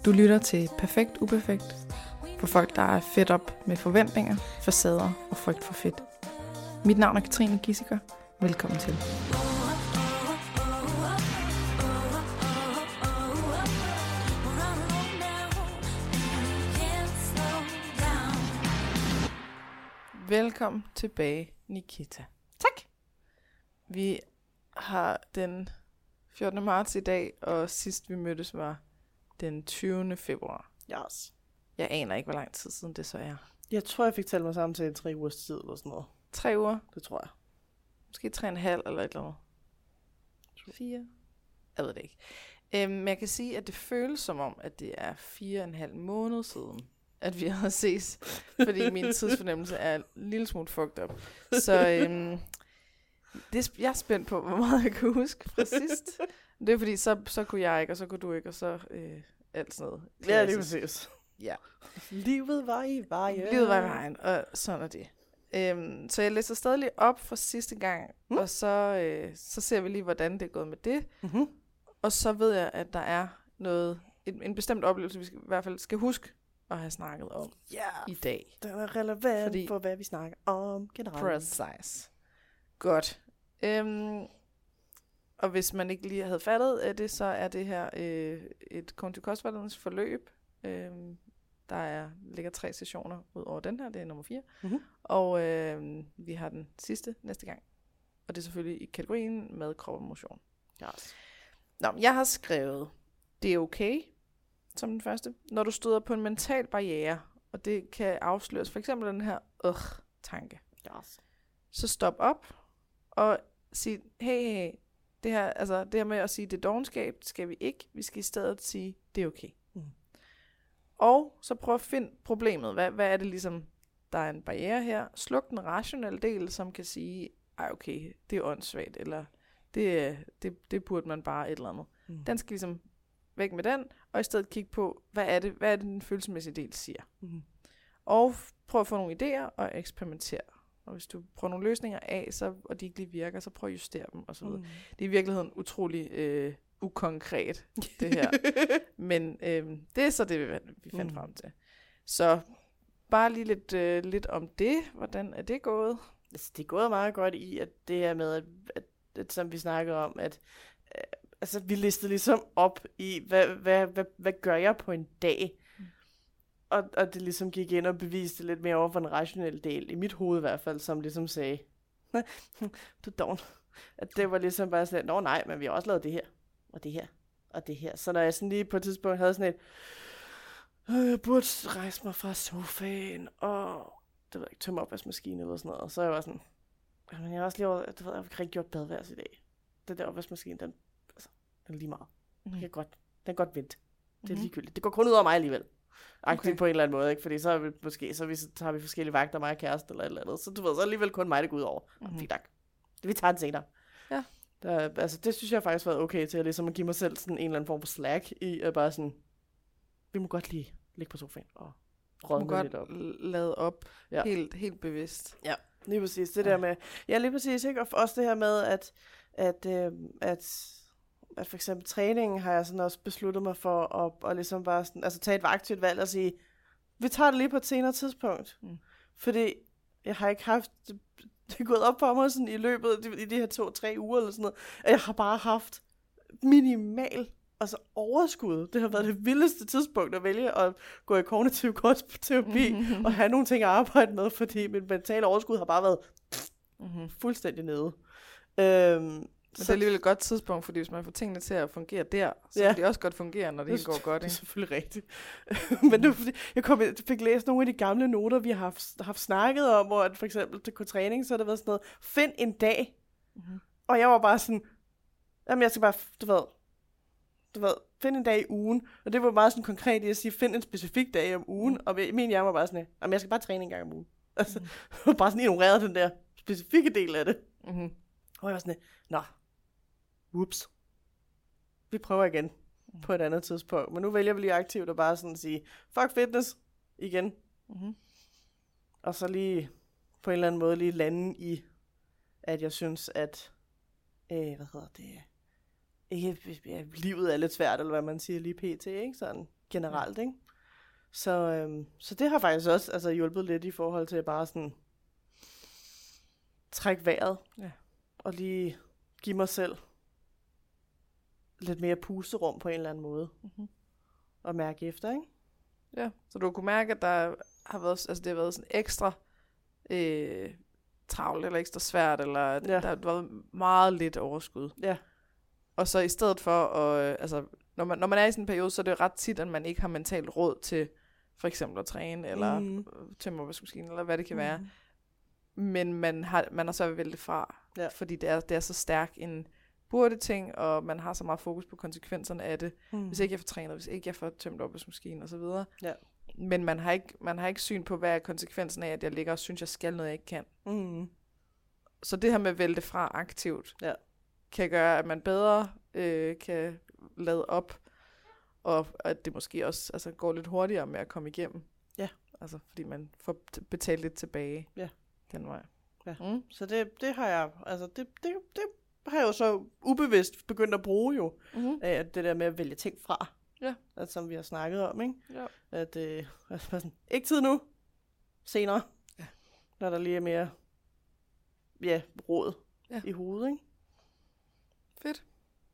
Du lytter til Perfekt Uperfekt for folk, der er fedt op med forventninger, facader og frygt for fedt. Mit navn er Katrine Gissiker. Velkommen til. Velkommen tilbage, Nikita. Tak. Vi har den 14. marts i dag, og sidst vi mødtes var den 20. februar. Yes. Jeg aner ikke, hvor lang tid siden det så er. Jeg tror, jeg fik talt mig sammen til en 3 ugers tid eller sådan noget. 3 uger? Det tror jeg. Måske 3,5 eller et eller andet. 4? Jeg ved det ikke. Men jeg kan sige, at det føles som om, at det er 4,5 måneder siden, at vi har ses. Fordi min tidsfornemmelse er en lille smule fucked up. Så jeg er spændt på, hvor meget jeg kan huske fra sidst. Det er fordi, så kunne jeg ikke, og så kunne du ikke, og så alt sådan noget. Klassisk. Ja, lige præcis. Ja. Livet var i vejen. Livet var i vejen, og sådan er det. Så jeg læser stadig lige op fra sidste gang, og så ser vi lige, hvordan det er gået med det. Mm-hmm. Og så ved jeg, at der er noget, en bestemt oplevelse, vi i hvert fald skal huske at have snakket om i dag. Den er relevant for, hvad vi snakker om generelt. Precise. Godt. Og hvis man ikke lige havde fattet af det, så er det her et kognitiv kostvejledningsforløb. Der ligger 3 sessioner ud over den her, det er nummer 4. Mm-hmm. Og vi har den sidste næste gang. Og det er selvfølgelig i kategorien med krop og motion. Yes. Nå, jeg har skrevet, det er okay, som den første. Når du støder på en mental barriere, og det kan afsløres, for eksempel den her tanke. Yes. Så stop op og sig, hey, det her med at sige, det er dovenskab, det skal vi ikke. Vi skal i stedet sige, det er okay. Mm. Og så prøv at finde problemet. Hvad er det ligesom, der er en barriere her? Sluk den rationelle del, som kan sige, okay, det er åndssvagt, eller det burde man bare et eller andet. Mm. Den skal ligesom væk med den, og i stedet kigge på, hvad er det den følelsesmæssige del siger. Mm. Og prøv at få nogle idéer og eksperimentere. Og hvis du prøver nogle løsninger af, og de ikke lige virker, så prøv at justere dem osv. Det er i virkeligheden utrolig ukonkret, det her. Men det er så det, vi fandt frem til. Så bare lige lidt om det. Hvordan er det gået? Altså, det er gået meget godt i, at det her med, at som vi snakkede om, at altså, vi listede ligesom op i, hvad gør jeg på en dag? Og det ligesom gik ind og beviste lidt mere over for en rationel del, i mit hoved i hvert fald, som ligesom sagde, du doven. At det var ligesom bare sådan, nej, men vi har også lavet det her, og det her, og det her. Så når jeg sådan lige på et tidspunkt havde sådan et, jeg burde rejse mig fra sofaen, og det ved jeg ikke, tømme opvaskemaskinen eller sådan noget, og så jeg var sådan, men jeg har også lige over, jeg har ikke gjort badeværelse i dag. Den der opvaskemaskine, den er lige meget. Den kan godt vente. Det er ligegyldigt. Det går kun ud over mig alligevel. Aktivt på en eller anden måde, ikke? Fordi så har vi forskellige vagter, mig og kæreste eller et eller andet. Så du ved, så er alligevel kun mig, det går ud over. Fint tak. Vi tager den senere. Ja. Det synes jeg faktisk har været okay til, at ligesom at give mig selv sådan en eller anden form for slack i, at bare sådan, vi må godt lige ligge på sofaen og rådne lidt op. Lade op helt bevidst. Ja, lige præcis. Det der med, lige præcis, ikke? Og også det her med, at for eksempel træningen har jeg sådan også besluttet mig for at ligesom bare sådan, altså tage et aktivt valg og sige, vi tager det lige på et senere tidspunkt. Fordi jeg har ikke haft, det er gået op for mig sådan i løbet i de her 2-3 uger eller sådan noget, at jeg har bare haft minimal overskud. Det har været det vildeste tidspunkt at vælge at gå i kognitiv kostterapi og have nogle ting at arbejde med, fordi mit mentale overskud har bare været fuldstændig nede. Men det er alligevel et godt tidspunkt, fordi hvis man får tingene til at fungere der, så kan de også godt fungere, når det hele går godt. Det er selvfølgelig rigtigt. Men det var fordi, jeg fik læst nogle af de gamle noter, vi har haft snakket om, hvor for eksempel til træning, så har det været sådan noget, find en dag. Og jeg var bare sådan, jamen jeg skal bare, du ved, find en dag i ugen. Og det var meget sådan konkret i at sige, find en specifik dag om ugen. Og min hjerne var bare sådan, jamen jeg skal bare træne en gang om ugen. Altså, bare sådan ignoreret den der specifikke del af det. Og jeg var sådan, whoops. Vi prøver igen på et andet tidspunkt. Men nu vælger vi lige aktivt at bare sådan sige, fuck fitness igen. Og så lige på en eller anden måde lige lande i, at jeg synes, at livet er lidt svært, eller hvad man siger lige pt, ikke? Sådan generelt, ikke? Så det har faktisk også altså, hjulpet lidt i forhold til at bare sådan trække vejret. Ja. Og lige give mig selv lidt mere pusterum på en eller anden måde. Mm-hmm. Og mærke efter, ikke? Ja, så du kunne mærke, at der har været, altså det har været sådan ekstra travlt, eller ekstra svært, eller der har været meget lidt overskud. Ja. Og så i stedet for, altså, når man er i sådan en periode, så er det ret tit, at man ikke har mentalt råd til for eksempel at træne, eller tømme opvaskemaskinen, eller hvad det kan være. Men man har så vælge det fra, fordi det er så stærk en burde ting, og man har så meget fokus på konsekvenserne af det. Hvis ikke jeg får trænet, hvis ikke jeg får tømt opvaskemaskinen, og så videre. Ja. Men man har ikke syn på, hvad er konsekvensen af, at jeg ligger og synes, jeg skal noget, jeg ikke kan. Så det her med at vælge det fra aktivt, kan gøre, at man bedre kan lade op, og at det måske også altså, går lidt hurtigere med at komme igennem. Ja. Altså, fordi man får betalt lidt tilbage den vej. Ja. Så det har jeg, altså det har jeg jo så ubevidst begyndt at bruge jo, at det der med at vælge ting fra, altså, som vi har snakket om, ikke? Ja. At sådan, ikke tid nu, senere, når der lige er mere råd i hovedet, ikke? Fedt.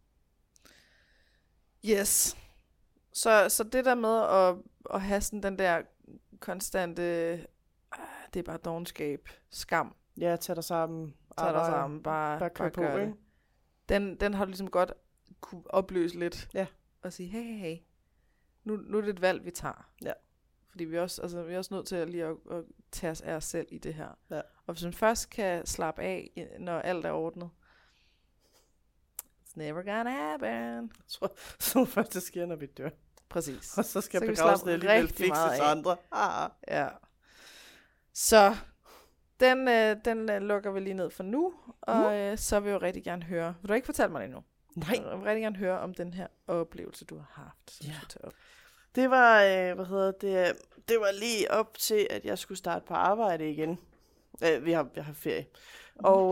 Yes. Så det der med at have sådan den der konstante, det er bare dovenskab, skam. Ja, tag dig sammen. Bare kør på, ikke? Den har du ligesom godt kunne opløse lidt. Ja. Og sige, hey. Nu er det et valg, vi tager. Ja. Fordi vi er også nødt til lige at tage os af os selv i det her. Ja. Og hvis man først kan slappe af, når alt er ordnet, it's never gonna happen. Så først det sker, når vi dør. Præcis. Og så skal begravelsen alligevel fikses andre. Ja. Så den lukker vi lige ned for nu, og så vil jeg jo rigtig gerne høre. Vil du ikke fortælle mig det endnu? Nej. Jeg vil rigtig gerne høre om den her oplevelse, du har haft. Ja. Det var, det var lige op til, at jeg skulle starte på arbejde igen. Jeg har ferie. Og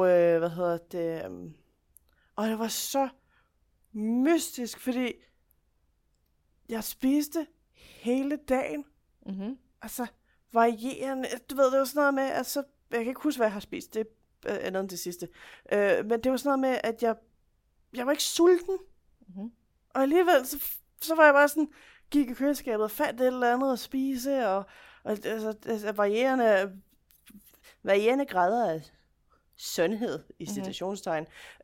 og det var så mystisk, fordi jeg spiste hele dagen. Mm-hmm. Altså, varierende. Du ved, det var sådan noget med, altså, jeg kan ikke huske, hvad jeg har spist. Det er andet end det sidste. Men det var sådan noget med, at jeg var ikke sulten. Mm-hmm. Og alligevel, så var jeg bare sådan, gik i køleskabet og fandt et eller andet at spise, og altså varierende grader af sundhed i citationstegn.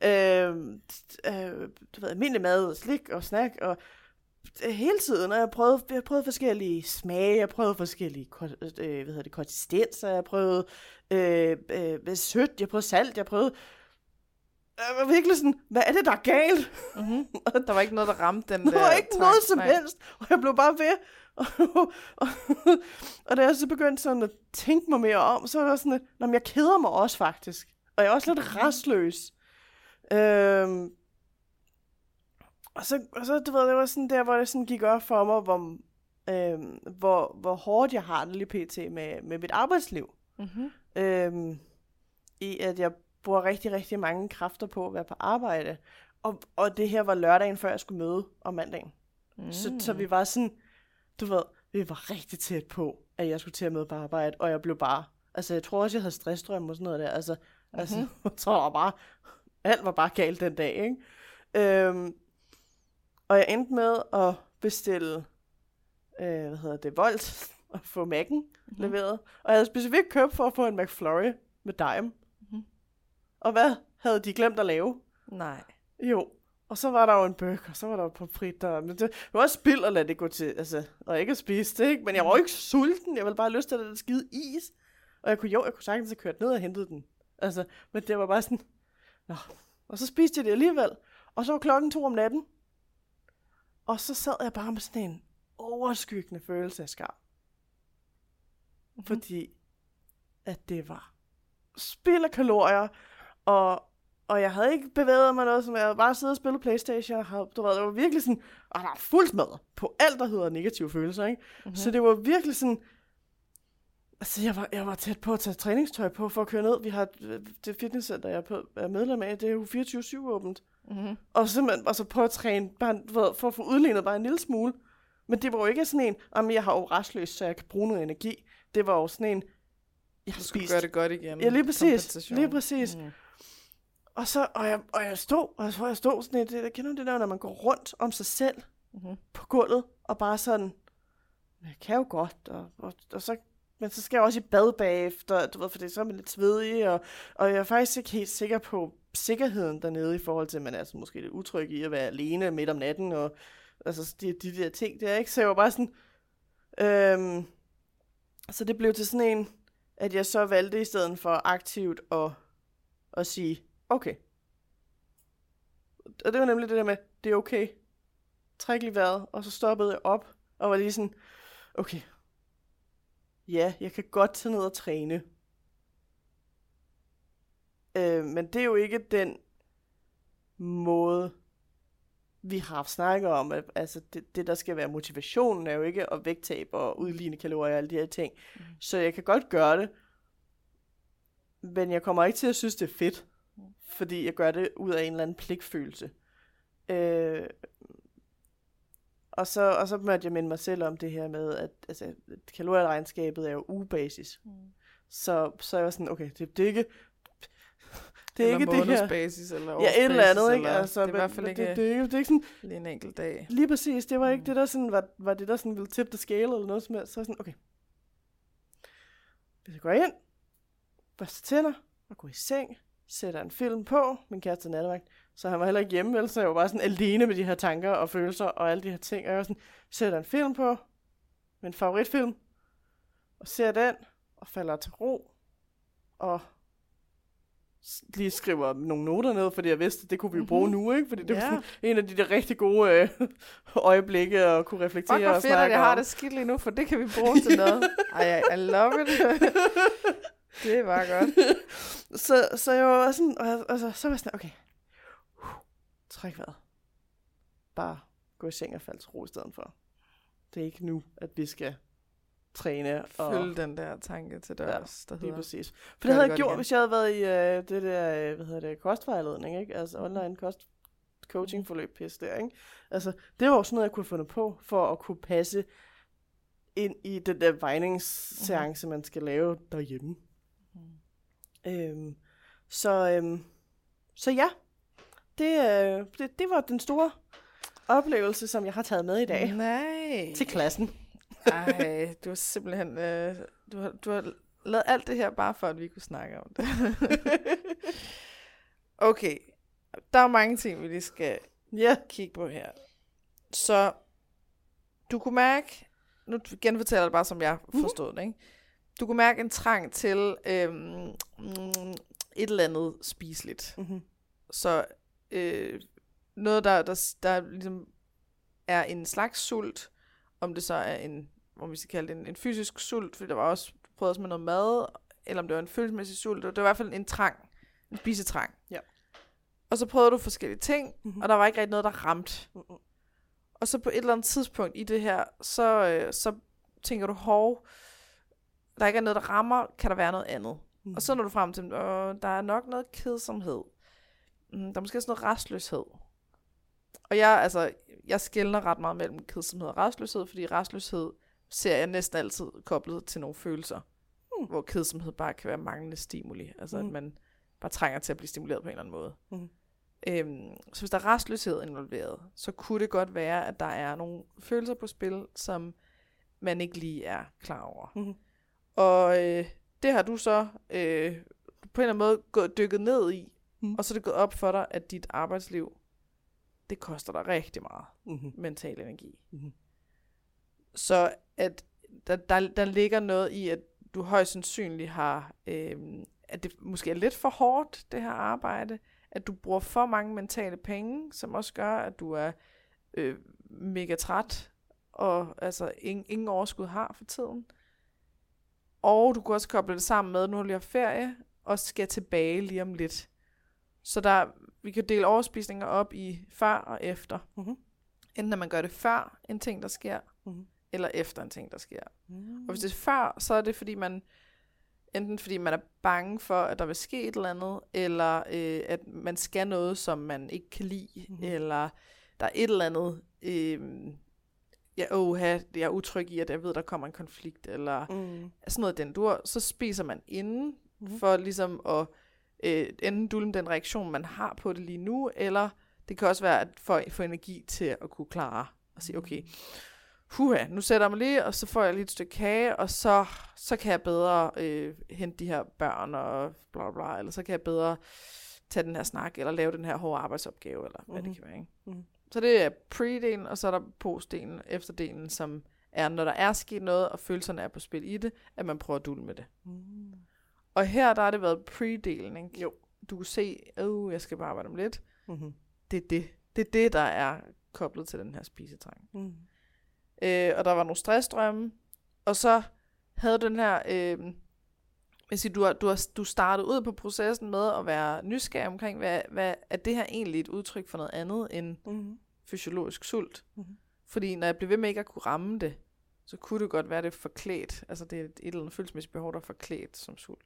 Du ved, almindelig mad og slik og snack, og hele tiden, og jeg prøvede forskellige smage, jeg prøvede forskellige konsistenser, jeg prøvede sødt, jeg prøvede salt, jeg var virkelig sådan, hvad er det, der er galt? Mm-hmm. Der var ikke noget, der ramte den der. Der var ikke noget som helst, og jeg blev bare ved. Og da jeg så begyndte sådan at tænke mig mere om, så var det sådan, at jeg keder mig også faktisk. Og jeg er også lidt rastløs. Og så du ved, det var sådan der, hvor det sådan gik op for mig, hvor hårdt jeg har det lige pt. med mit arbejdsliv. Mm-hmm. I at jeg bruger rigtig, rigtig mange kræfter på at være på arbejde. Og det her var lørdagen, før jeg skulle møde om mandagen. Så vi var sådan, du ved, vi var rigtig tæt på, at jeg skulle til at møde på arbejde, og jeg blev bare, altså jeg tror også, jeg havde stressdrøm og sådan noget der, altså jeg tror bare, alt var bare galt den dag, ikke? Og jeg endte med at bestille, Volt, og få Mac'en leveret. Og jeg havde specifikt købt for at få en McFlurry med dime. Mm-hmm. Og hvad havde de glemt at lave? Nej. Jo. Og så var der jo en burger, og så var der jo pomfritter. Men det var også spild at lade det gå til, altså, og ikke at spise det, ikke? Men jeg var jo ikke sulten, jeg ville bare have lyst til at skide is. Og jeg kunne sagtens have kørt ned og hentet den. Altså, men det var bare sådan, nå. Og så spiste jeg det alligevel. Og så var klokken 2 om natten. Og så sad jeg bare med sådan en overskyggende følelse af skam. Mm-hmm. Fordi, at det var spild af kalorier, og jeg havde ikke bevæget mig noget, som jeg havde bare siddet og spillet PlayStation, og det var virkelig sådan, og der var fuld smadret på alt, der hedder negative følelser, ikke? Mm-hmm. Så det var virkelig sådan, altså jeg var tæt på at tage træningstøj på for at køre ned. Vi har det fitnesscenter, jeg er medlem af, det er jo 24/7 åbent. Mm-hmm. Og simpelthen så prøve at træne, bare, for at få udlignet bare en lille smule. Men det var jo ikke sådan en, jeg har jo restløs, så jeg kan bruge noget energi. Det var jo sådan en, jeg har Du skulle spist. gøre det godt igen. Ja, lige præcis. Kompensation. Lige præcis. Og så, og jeg stod sådan et, jeg kender det der, når man går rundt om sig selv på gulvet, og bare sådan, jeg kan jo godt, og så, men så skal jeg også i bad bagefter, du ved, for så er man lidt svedig, og jeg er faktisk ikke helt sikker på sikkerheden dernede, i forhold til, at man er altså måske lidt utryg i at være alene midt om natten, og altså de der ting der, ikke? Så jeg var bare sådan, så det blev til sådan en, at jeg så valgte i stedet for aktivt at sige, okay. Og det var nemlig det der med, det er okay. Træk lige vejret, og så stoppede jeg op, og var lige sådan, okay. Ja, jeg kan godt tage ned og træne. Men det er jo ikke den måde, vi har snakket om. Altså det der skal være motivationen, er jo ikke at vægttab og udligne kalorier og alle de her ting. Så jeg kan godt gøre det, men jeg kommer ikke til at synes, det er fedt. Fordi jeg gør det ud af en eller anden pligtfølelse. Og så måtte jeg minde mig selv om det her med, at altså, kalorieregnskabet er jo ugebasis. Så jeg var sådan, okay, det er ikke... Det er ikke det her. Basis, eller ja, et eller andet, ikke? Altså, det er i hvert fald ikke, det er ikke sådan... lige en enkelt dag. Lige præcis, det var ikke det, der sådan, var det, der sådan ville tippe the scale, eller noget som helst. Så sådan, okay. Hvis jeg går ind, børster tænder, og går i seng, sætter en film på, min kæreste er nattevagt, så han var heller ikke hjemme, vel, så jeg var bare sådan alene med de her tanker og følelser og alle de her ting, og jeg var sådan, sætter en film på, min favoritfilm, og ser den, og falder til ro, og lige skriver nogle noter ned, fordi jeg vidste, at det kunne vi jo bruge nu, ikke? Fordi det var sådan en af de der rigtig gode øjeblikke at kunne reflektere og snakke om. Fuck, hvor fedt, at jeg har det skidt lige nu, for det kan vi bruge til noget. I love it. Det var godt. Så jeg var sådan, og så var jeg sådan, okay, træk vejret. Bare gå i seng og falde til ro i stedet for. Det er ikke nu, at vi skal træne. Og følge den der tanke til dørs, der hedder. Lige præcis. For det havde jeg gjort, hvis jeg havde været i det der, kostvejledning, ikke? Altså online coaching forløb pis der, ikke? Altså, det var jo sådan noget, jeg kunne have fundet på, for at kunne passe ind i den der vejningsseance, man skal lave derhjemme. Så ja, det var den store oplevelse, som jeg har taget med i dag. Nej. Til klassen. Ej, du har simpelthen, du har lavet alt det her, bare for at vi kunne snakke om det. Okay, der er mange ting, vi lige skal kigge på her. Så, du kunne mærke, nu genfortæller det bare, som jeg forstod det, ikke? Du kunne mærke en trang til et eller andet spiseligt. Så noget, der ligesom er en slags sult, om det så er en, om vi skal kalde det en fysisk sult, fordi der var også prøvet med noget mad, eller om det var en følelsesmæssig sult, det var i hvert fald en trang, en spisetrang. Ja. Og så prøvede du forskellige ting, og der var ikke rigtig noget, der ramte. Og så på et eller andet tidspunkt i det her, så tænker du, der ikke er noget, der rammer, kan der være noget andet. Og så når du frem til, der er nok noget kedsomhed. Der er måske også noget restløshed. Og jeg skelner ret meget mellem kedsomhed og restløshed, fordi restløshed ser jeg næsten altid koblet til nogle følelser, hvor kedsomhed bare kan være manglende stimuli. Altså at man bare trænger til at blive stimuleret på en eller anden måde. Så hvis der er restløshed involveret, så kunne det godt være, at der er nogle følelser på spil, som man ikke lige er klar over. Og det har du så på en eller anden måde dykket ned i, og så er det gået op for dig, at dit arbejdsliv, det koster dig rigtig meget mental energi. Så at der ligger noget i, at du højst sandsynligt har, at det måske er lidt for hårdt, det her arbejde, at du bruger for mange mentale penge, som også gør, at du er mega træt, og altså ingen overskud har for tiden. Og du kan også koble det sammen med, at nu har du lige haft ferie, og skal tilbage lige om lidt. Så vi kan dele overspisninger op i før og efter. Enten at man gør det før en ting, der sker, eller efter en ting, der sker. Og hvis det er før, så er det fordi man er bange for, at der vil ske et eller andet, eller at man skal noget, som man ikke kan lide, eller der er et eller andet jeg er utryg i, at jeg ved, der kommer en konflikt, eller sådan noget den dur, så spiser man inden, for ligesom at enten dulme den reaktion, man har på det lige nu, eller det kan også være at få energi til at kunne klare og sige, okay, nu sætter jeg mig lige, og så får jeg lige et stykke kage, og så kan jeg bedre hente de her børn, og bla bla, eller så kan jeg bedre tage den her snak, eller lave den her hårde arbejdsopgave, eller hvad det kan være, ikke? Så det er pre-delen, og så er der post-delen, efterdelen, som er, når der er sket noget, og følelserne er på spil i det, at man prøver at dulme med det. Og her, der har det været pre-delen, ikke? Jo. Du kan se, jeg skal bare arbejde om lidt. Det er det, der er koblet til den her spisetrang. Og der var nogle stressdrømme, og så havde den her, du startede ud på processen med at være nysgerrig omkring, hvad er det her egentlig et udtryk for noget andet end fysiologisk sult? Fordi når jeg blev ved med ikke at kunne ramme det, så kunne det godt være det forklædt. Altså det er et eller andet følelsesmæssigt behov, der er forklædt som sult.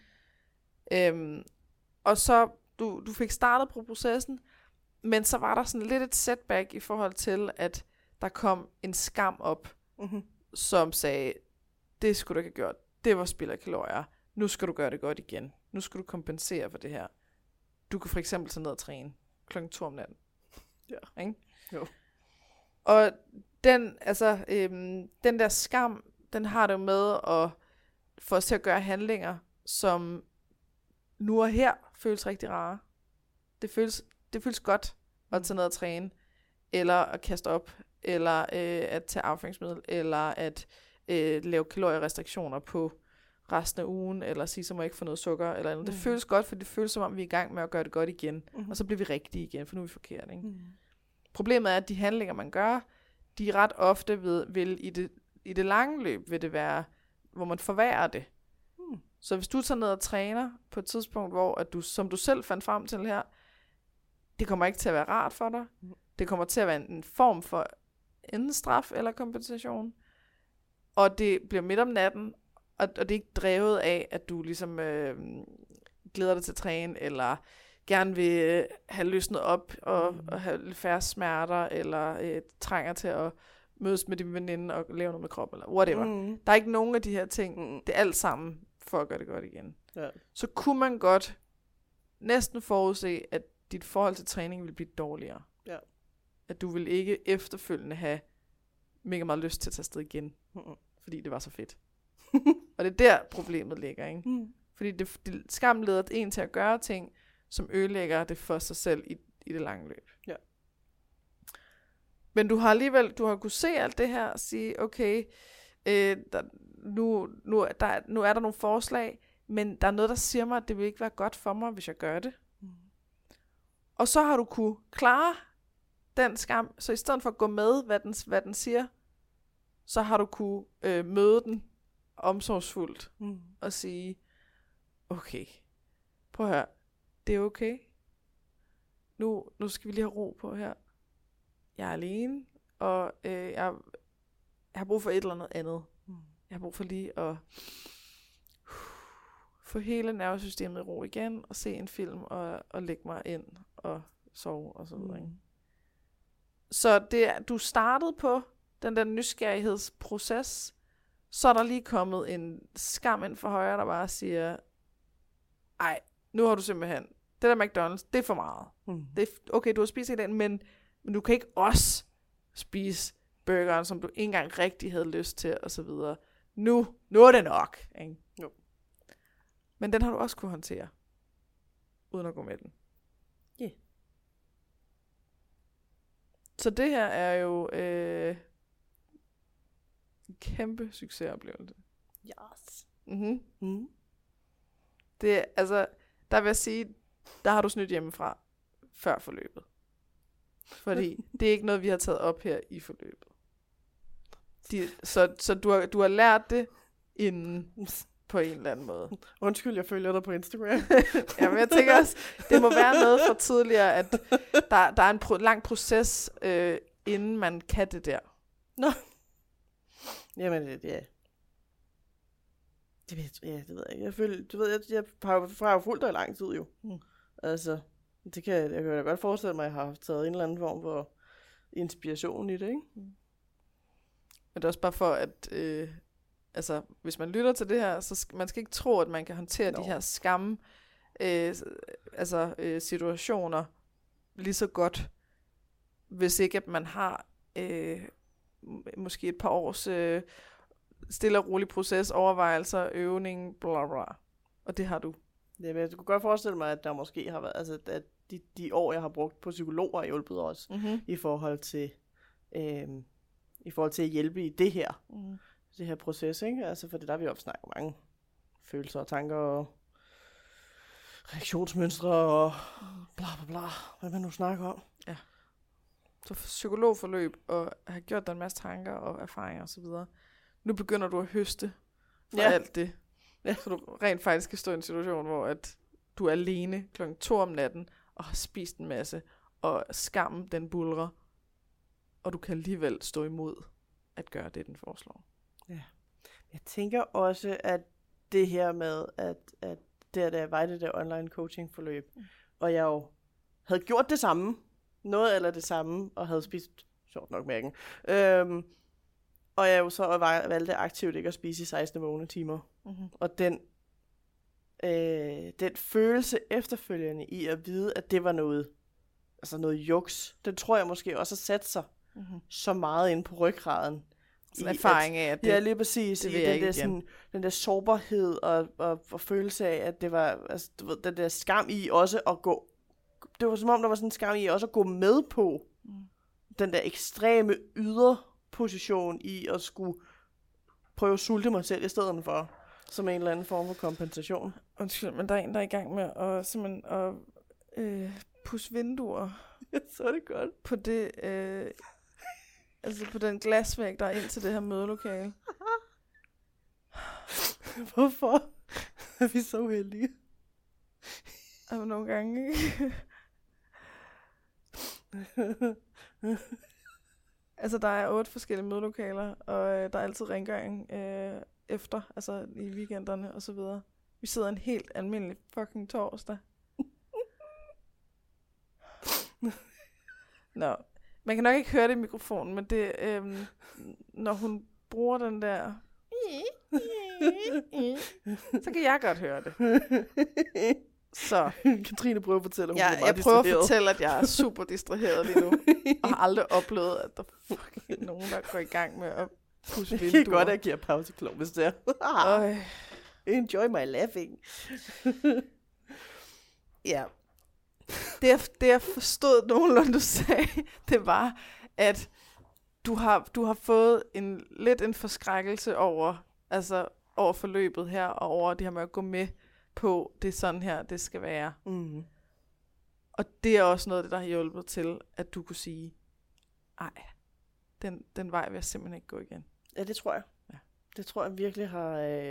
Ikke? Og så, du fik startet på processen, men så var der sådan lidt et setback i forhold til, at der kom en skam op, som sagde, det skulle du ikke have gjort. Det var spild af kalorier. Nu skal du gøre det godt igen. Nu skal du kompensere for det her. Du kan for eksempel tage ned og træne 2:00 om natten. Ja. Ikke? Jo. Og den der skam, den har det jo med at få os til at gøre handlinger, som nu og her føles rigtig rare. Det føles godt at tage ned og træne, eller at kaste op, eller at tage afføringsmiddel, eller at lave kalorierestriktioner på resten af ugen, eller sige, så må jeg ikke få noget sukker, eller andet. Det føles godt, for det føles som om, vi er i gang med at gøre det godt igen, og så bliver vi rigtige igen, for nu er vi forkert. Ikke? Problemet er, at de handlinger, man gør, de ret ofte vil i det lange løb, vil det være, hvor man forværrer det. Så hvis du tager ned og træner på et tidspunkt, hvor at du, som du selv fandt frem til her, det kommer ikke til at være rart for dig. Det kommer til at være en form for enten straf eller kompensation. Og det bliver midt om natten, og det er ikke drevet af, at du ligesom glæder dig til at træne, eller gerne vil have løsnet op, og have lidt færre smerter, eller trænger til at mødes med din veninde og lave noget med krop, eller whatever. Der er ikke nogen af de her ting. Det er alt sammen for at gøre det godt igen. Ja. Så kunne man godt næsten forudse, at dit forhold til træning vil blive dårligere. Ja. At du vil ikke efterfølgende have mega meget lyst til at tage afsted igen. Fordi det var så fedt. Og det er der problemet ligger, ikke? Fordi skam leder en til at gøre ting, som ødelægger det for sig selv i det lange løb. Ja. Men du har kunnet se alt det her og sige, okay, nu er der nogle forslag, men der er noget, der siger mig, at det vil ikke være godt for mig, hvis jeg gør det. Og så har du kunne klare den skam, så i stedet for at gå med, hvad den siger, så har du kunne møde den omsorgsfuldt og sige, okay, prøv at høre, det er okay. Nu skal vi lige have ro på her. Jeg er alene, og jeg har brug for et eller andet. Jeg har brug for lige at få hele nervesystemet i ro igen, og se en film, og lægge mig ind, og sove, og så videre. Så du startede på den der nysgerrighedsproces, så er der lige kommet en skam ind for højre, der bare siger, ej, nu har du simpelthen, det der McDonald's, det er for meget. Det er, okay, du har spist i den, men du kan ikke også spise burgeren, som du ikke engang rigtig havde lyst til, og så videre. Nu er det nok. Ikke? Jo. Men den har du også kunne håndtere, uden at gå med den. Ja. Yeah. Så det her er jo en kæmpe succesoplevelse. Yes. Det er, altså, der vil jeg sige, der har du snydt hjemmefra før forløbet. Fordi det er ikke noget, vi har taget op her i forløbet. Så du har lært det inden på en eller anden måde. Undskyld, jeg følger dig på Instagram. Ja, men jeg tænker også, det må være noget for tidligere, at der er en lang proces, inden man kan det der. Nå. Jamen, ja. Det ved jeg ikke. Jeg føler, du ved, jeg har jo fulgt dig i lang tid jo. Altså, jeg kan da godt forestille mig, at jeg har taget en eller anden form for inspiration i det, ikke? Men det er også bare for, at altså, hvis man lytter til det her, så man skal ikke tro, at man kan håndtere de her skam situationer lige så godt, hvis ikke at man har måske et par års stille og rolig proces, overvejelser, øvning, bla bla. Og det har du. Ja, men jeg kunne godt forestille mig, at der måske har været, altså at de år, jeg har brugt på psykologer, har hjulpet os i forhold til at hjælpe i det her, det her proces, ikke? Altså, for det der har vi opsnakket mange følelser og tanker og reaktionsmønstre og bla bla bla, hvad man nu snakker om. Ja. Så psykologforløb og have gjort dig en masse tanker og erfaringer og så videre. Nu begynder du at høste for alt det. Ja. Så du rent faktisk skal stå i en situation, hvor at du er alene 2:00 om natten og har spist en masse, og skammen den bulrer, og du kan alligevel stå imod at gøre det, den foreslår. Ja. Jeg tænker også, at det her med, at der var det der online coaching forløb, og jeg jo havde gjort det samme, noget eller det samme, og havde spist, sjovt nok mærken, og jeg jo så valgte aktivt ikke at spise i 16 vågne timer. Og den følelse efterfølgende i at vide, at det var noget juks, den tror jeg måske også har sat sig så meget inde på ryggraden. Sådan erfaring af, at det, ja, lige præcis. Det den der sårbarhed og følelse af, at det var, altså, du ved, den der skam i også at gå, det var som om, der var sådan en skam i også at gå med på den der ekstreme yderposition i at skulle prøve at sulte mig selv i stedet for, som en eller anden form for kompensation. Undskyld, men der er en, der er i gang med at simpelthen pusse vinduer. Ja, så er det godt. På det, altså på den glasvæg, der er ind til det her mødelokale. Hvorfor er vi så uheldige? Altså nogle gange, altså der er 8 forskellige mødelokaler, og der er altid rengøring efter, altså i weekenderne og så videre. Vi sidder en helt almindelig fucking torsdag. Nå, man kan nok ikke høre det i mikrofonen, men det, når hun bruger den der, så kan jeg godt høre det. Så Katrine prøver at fortælle, at hun er meget jeg prøver at fortælle, at jeg er super distraheret lige nu, og har aldrig oplevet, at der fucking nogen, der går i gang med at pusse vinduer. Det kan godt, at jeg giver pauseklog, hvis det er. Enjoy my laughing. Ja. Det jeg forstod nogenlunde, du sagde, det var, at du har fået lidt en forskrækkelse over forløbet her, og over det her med at gå med på, det er sådan her, det skal være. Og det er også noget af det, der har hjulpet til, at du kunne sige, ej, den vej vil jeg simpelthen ikke gå igen. Ja, det tror jeg. Ja. Det tror jeg virkelig har,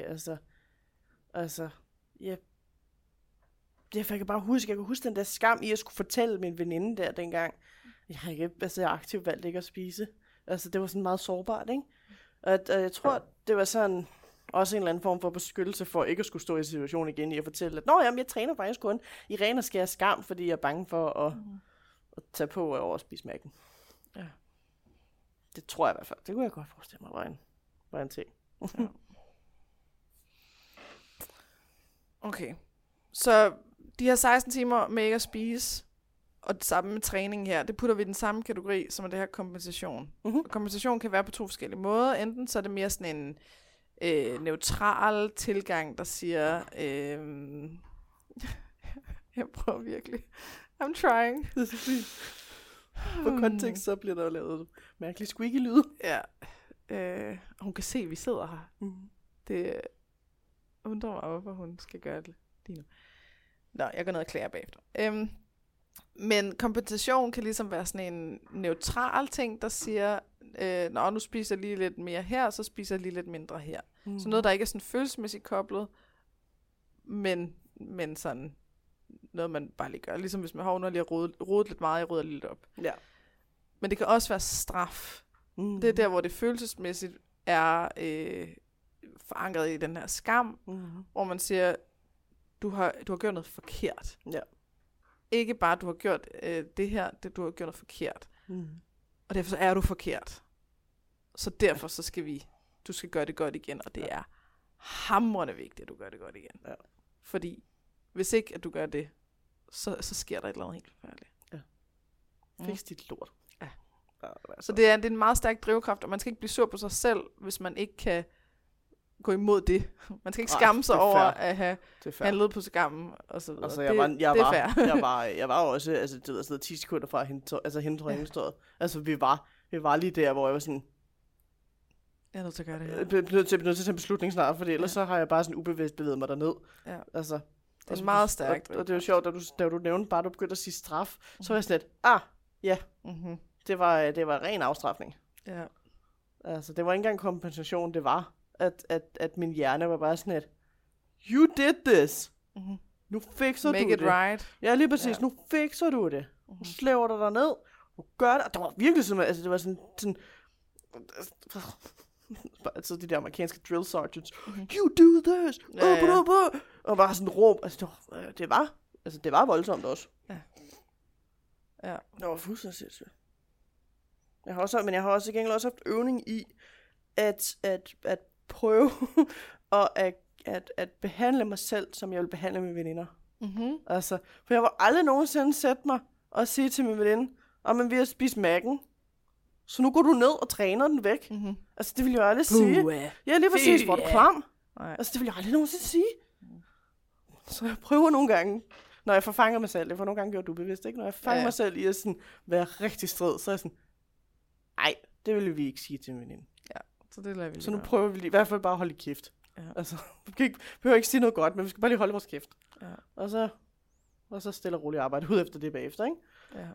ja. Jeg kan bare huske, jeg kan huske den der skam i at skulle fortælle min veninde der dengang. Jeg aktivt valgte ikke at spise. Altså, det var sådan meget sårbart, ikke? Og jeg tror, det var sådan også en eller anden form for beskyttelse for ikke at skulle stå i situationen igen i at fortælle, at jeg træner faktisk kun i ren og skær skam, fordi jeg er bange for at tage på og overspise mærken. Ja. Det tror jeg i hvert fald. Det kunne jeg godt forestille mig var en ting. Ja. Okay. Så de her 16 timer med ikke at spise, og det samme med træning her, det putter vi i den samme kategori, som er det her kompensation. Og kompensation kan være på 2 forskellige måder. Enten så er det mere sådan en neutral tilgang, der siger, jeg prøver virkelig. I'm trying. Det er så fint. På kontekst, så bliver der jo lavet mærkelig squeaky-lyd. Ja. Hun kan se, at vi sidder her. Det undrer mig, hvorfor hun skal gøre det lige nu. Nå, jeg går ned og klæder bagefter. Men kompensation kan ligesom være sådan en neutral ting, der siger, nu spiser jeg lige lidt mere her, så spiser jeg lige lidt mindre her. Så noget, der ikke er sådan følelsesmæssigt koblet, men sådan noget, man bare lige gør. Ligesom hvis man har lige rodet lidt meget, jeg rydder lidt op. Ja. Men det kan også være straf. Det er der, hvor det følelsesmæssigt er forankret i den her skam, hvor man siger, du har gjort noget forkert. Ja. Ikke bare, du har gjort det her, du har gjort noget forkert. Og derfor så er du forkert. Så derfor så du skal gøre det godt igen, og det er hamrende vigtigt, at du gør det godt igen. Ja. Fordi hvis ikke, at du gør det, så sker der et eller andet helt forfærdeligt. Ja. Fiks dit lort. Ja. Altså. Så det er en meget stærk drivkraft, og man skal ikke blive sur på sig selv, hvis man ikke kan gå imod det. Man skal ikke skamme sig over at have handlet på skammen og så videre. Altså, jeg var også, altså det var sådan 10 sekunder fra hende træningsstået. Altså vi var lige der, hvor jeg var sådan, jeg er nødt til at gøre det her. Jeg bliver nødt til at tage en beslutning snart, for ellers så har jeg bare sådan ubevidst bevæget mig derned. Ja. Altså, det er meget stærkt. Og det er jo sjovt, da du nævnte bare, du begyndte at sige straf, så var jeg sådan lidt, det var ren afstrafning. Ja. Altså, det var ikke engang kompensation, det var, at min hjerne var bare sådan lidt, you did this. Nu fikser du det. Make it right. Ja, lige præcis. Ja. Nu fikser du det. Nu slæver du dig ned. Nu gør det. Og det var virkelig sådan, altså det var sådan altså de der amerikanske drill sergeants. You do this. Og bare sådan råb. Altså det var voldsomt også. Ja. Ja. Det var fuldstændig sindssygt. Jeg har også gengæld også haft øvning i at prøve og at behandle mig selv, som jeg vil behandle mine veninder. Altså, for jeg var aldrig nogensinde sætte mig og sige til min veninde, men vi har spist Mac'en, så nu går du ned og træner den væk. Altså, det vil jeg aldrig sige. Ja, lige præcis, hvor du klam. Altså, det vil jeg aldrig nogensinde sige. Så jeg prøver nogle gange, når jeg forfanger mig selv, det var nogle gange gjort ubevidst, ikke? Når jeg fanger mig selv i at sådan være rigtig strid, så er jeg sådan, nej, det vil vi ikke sige til min veninde. Ja, så det lader vi lige. Så nu prøver vi i hvert fald bare at holde i kæft. Ja. Altså, vi behøver ikke sige noget godt, men vi skal bare lige holde vores kæft. Ja. Og så stille og roligt arbejde ud efter det bagefter, ikke? Ja.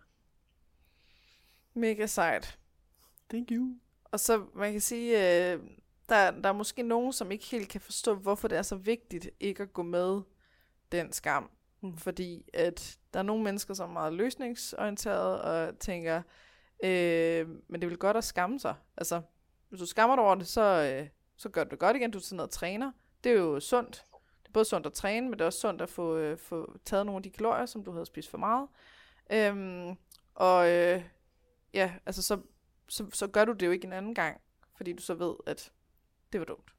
Mega sejt. Thank you. Og så, man kan sige, der er måske nogen, som ikke helt kan forstå, hvorfor det er så vigtigt ikke at gå med den skam. Fordi at der er nogle mennesker, som er meget løsningsorienterede og tænker, men det vil godt at skamme sig. Altså, hvis du skammer dig over det, så gør du det godt igen. Du tager ned og træner. Det er jo sundt. Det er både sundt at træne, men det er også sundt at få taget nogle af de kalorier, som du havde spist for meget. Altså så gør du det jo ikke en anden gang, fordi du så ved, at det var dumt.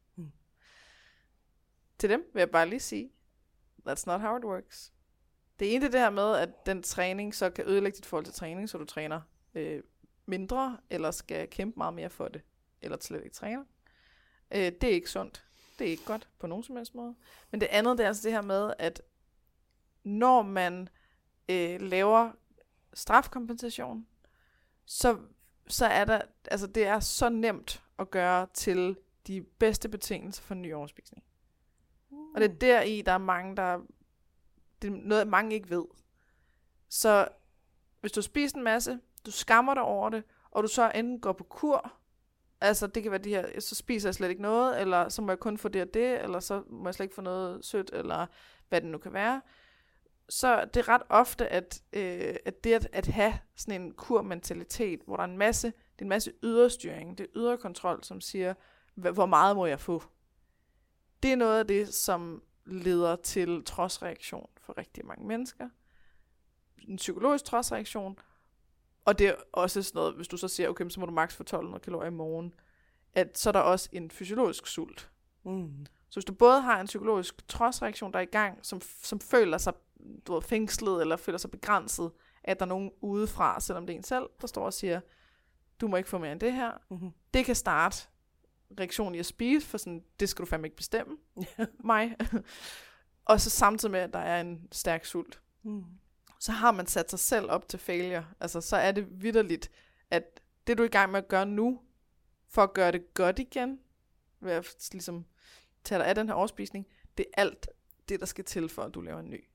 Til dem vil jeg bare lige sige, that's not how it works. Det ene er det her med, at den træning så kan ødelægge dit forhold til træning, så du træner mindre, eller skal kæmpe meget mere for det, eller slet ikke træner. Det er ikke sundt. Det er ikke godt på nogen som helst måde. Men det andet, det er altså det her med, at når man laver strafkompensation, så er der, altså det er så nemt at gøre til de bedste betingelser for en ny overspisning. Og det er deri, der er mange, det er noget, mange ikke ved. Så hvis du spiser en masse, du skammer dig over det, og du så enten går på kur, altså det kan være de her, så spiser jeg slet ikke noget, eller så må jeg kun få det og det, eller så må jeg slet ikke få noget sødt, eller hvad det nu kan være. Så det er ret ofte, at det at have sådan en kurmentalitet, hvor der er det er en masse yderstyring, det er yderkontrol, som siger, hvor meget må jeg få? Det er noget af det, som leder til trodsreaktion for rigtig mange mennesker. En psykologisk trodsreaktion. Og det er også sådan noget, hvis du så siger, okay, så må du maks få 1200 kalorier i morgen, at så er der også en fysiologisk sult. Så hvis du både har en psykologisk trodsreaktion, der er i gang, som føler sig fængslet, eller føler sig begrænset, at der er nogen udefra, selvom det er en selv, der står og siger, du må ikke få mere end det her. Det kan starte reaktion i at spise, for sådan, det skal du fandme ikke bestemme mig. Og så samtidig med, at der er en stærk sult. Så har man sat sig selv op til failure. Altså, så er det vitterligt, at det du er i gang med at gøre nu, for at gøre det godt igen, ved at ligesom tage dig af den her overspisning, det er alt det, der skal til, for at du laver en ny.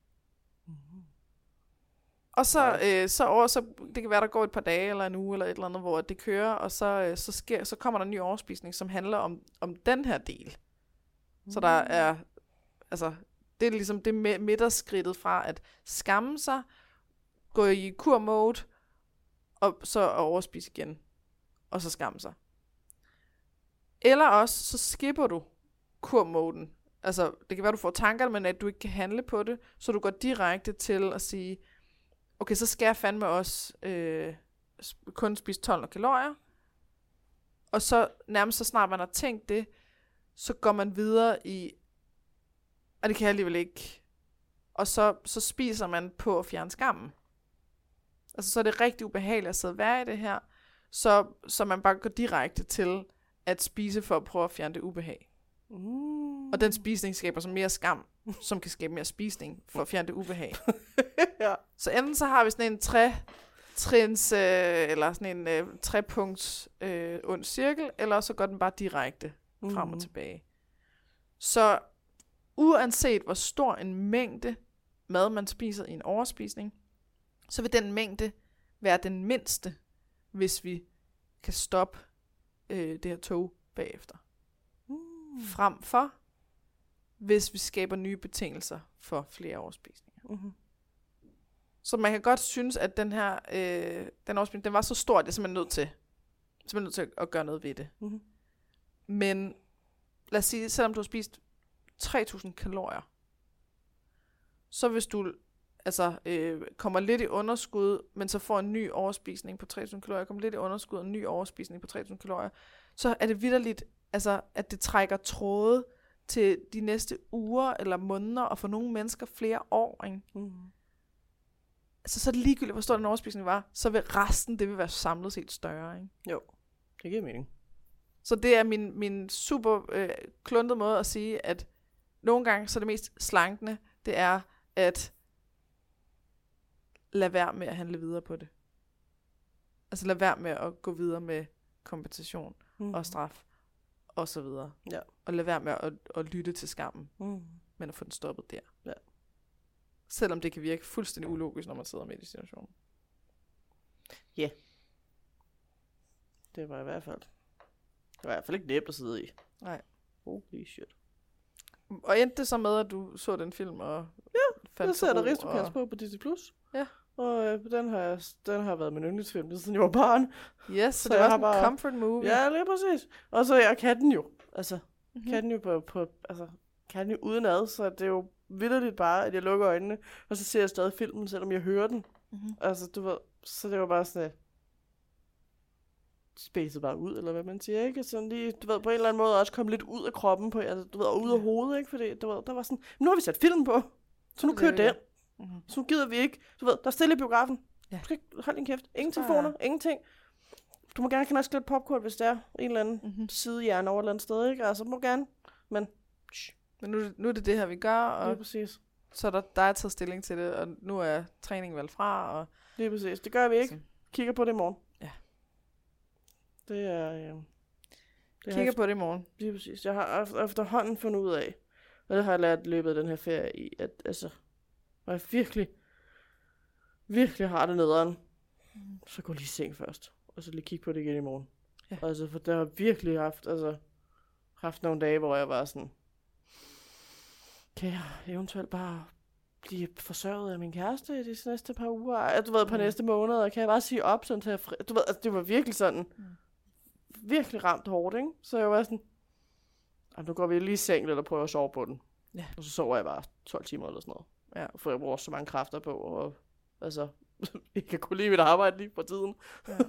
Og så det kan være, der går et par dage, eller en uge, eller et eller andet, hvor det kører, og så kommer der en ny overspisning, som handler om den her del. Så der er, altså, det er ligesom det midterskridtet fra at skamme sig, gå i kur-mode, og så overspise igen, og så skamme sig. Eller også, så skipper du kur-moden. Altså, det kan være, du får tanker, men at du ikke kan handle på det, så du går direkte til at sige, okay, så skal jeg fandme også kun spise 12 kalorier, Og så nærmest så snart man har tænkt det, så går man videre i, og det kan jeg alligevel ikke. Og så spiser man på at fjerne skammen. Altså så er det rigtig ubehageligt at sidde og være i det her, så man bare går direkte til at spise for at prøve at fjerne det ubehag. Og den spisning skaber så mere skam, som kan skabe mere spisning for at fjerne det ubehag. Ja. Så enten så har vi sådan en eller sådan en trepunkts ond cirkel, eller så går den bare direkte frem og tilbage. Så uanset hvor stor en mængde mad man spiser i en overspisning, så vil den mængde være den mindste, hvis vi kan stoppe det her tog bagefter. Frem for, hvis vi skaber nye betingelser for flere overspisninger. Så man kan godt synes, at den her den overspisning, den var så stor, at jeg simpelthen nødt til at gøre noget ved det. Men lad os sige, selvom du har spist 3.000 kalorier, så hvis du kommer lidt i underskud, men så får en ny overspisning på 3.000 kalorier, kommer lidt i underskud og en ny overspisning på 3.000 kalorier, så er det vitterligt, at det trækker tråde til de næste uger eller måneder, og for nogle mennesker flere år. Ikke? Så er det ligegyldigt, hvor stor den overspisning var, så vil resten, det vil være samlet set større. Ikke? Jo, det giver mening. Så det er min super kluntede måde at sige, at nogle gange, så det mest slankende, det er at lade være med at handle videre på det. Altså lade være med at gå videre med kompensation og straf og så videre. Ja. Og lade være med at lytte til skammen, men at få den stoppet der. Ja. Selvom det kan virke fuldstændig ulogisk, når man sidder med i situationen. Ja. Det var i hvert fald ikke nemt at sidde i. Nej. Holy shit. Og endte det så med, at du så den film og fandt så der Aristocats på Disney+. Ja. Og den har været min yndlingsfilm, siden jeg var barn. Yes, så det var sådan en comfort movie. Ja, lige præcis. Og så jeg kan den jo. Altså, kan den jo kan den jo udenad, så det er jo vitterligt bare, at jeg lukker øjnene, og så ser jeg stadig filmen, selvom jeg hører den. Altså, du ved, så det var bare sådan, spacet bare ud, eller hvad man siger, ikke? Sådan lige, du ved, på en eller anden måde også komme lidt ud af kroppen, på, altså, du ved, og ud af hovedet, ikke? Fordi, du ved, der var sådan, nu har vi sat film på, så nu kører den. Så nu gider vi ikke, du ved, der er stille i biografen. Du skal ikke holde din kæft. Ingen telefoner, ingenting. Du må gerne knaske lidt popcorn, hvis der er en eller anden sidehjerne over et eller andet sted, ikke? Altså, må gerne, men nu er det her, vi gør, og lige præcis. Så der er taget stilling til det, og nu er træningen valgt fra, og lige præcis. Det gør vi ikke. Kigger på det i morgen. Ja. Det er... Kigger på det i morgen. Lige præcis. Jeg har efterhånden fundet ud af, og det har jeg lært i løbet af den her ferie i, at altså, når jeg virkelig har det nederen, så gå lige i seng først, og så lige kigge på det igen i morgen. Ja. Altså, for der har virkelig haft nogle dage, hvor jeg var sådan, kan jeg eventuelt bare blive forsørget af min kæreste i de næste par uger? Du ved, på næste måned, og kan jeg bare sige op, sådan til jeg du ved, altså, det var virkelig sådan, virkelig ramt hårdt, ikke? Så jeg var sådan, nu går vi lige i seng, eller prøver at sove på den. Ja. Og så sover jeg bare 12 timer eller sådan noget. Ja, for jeg bruger så mange kræfter på, og altså, jeg kan kunne lide mit arbejde lige på tiden. Ja.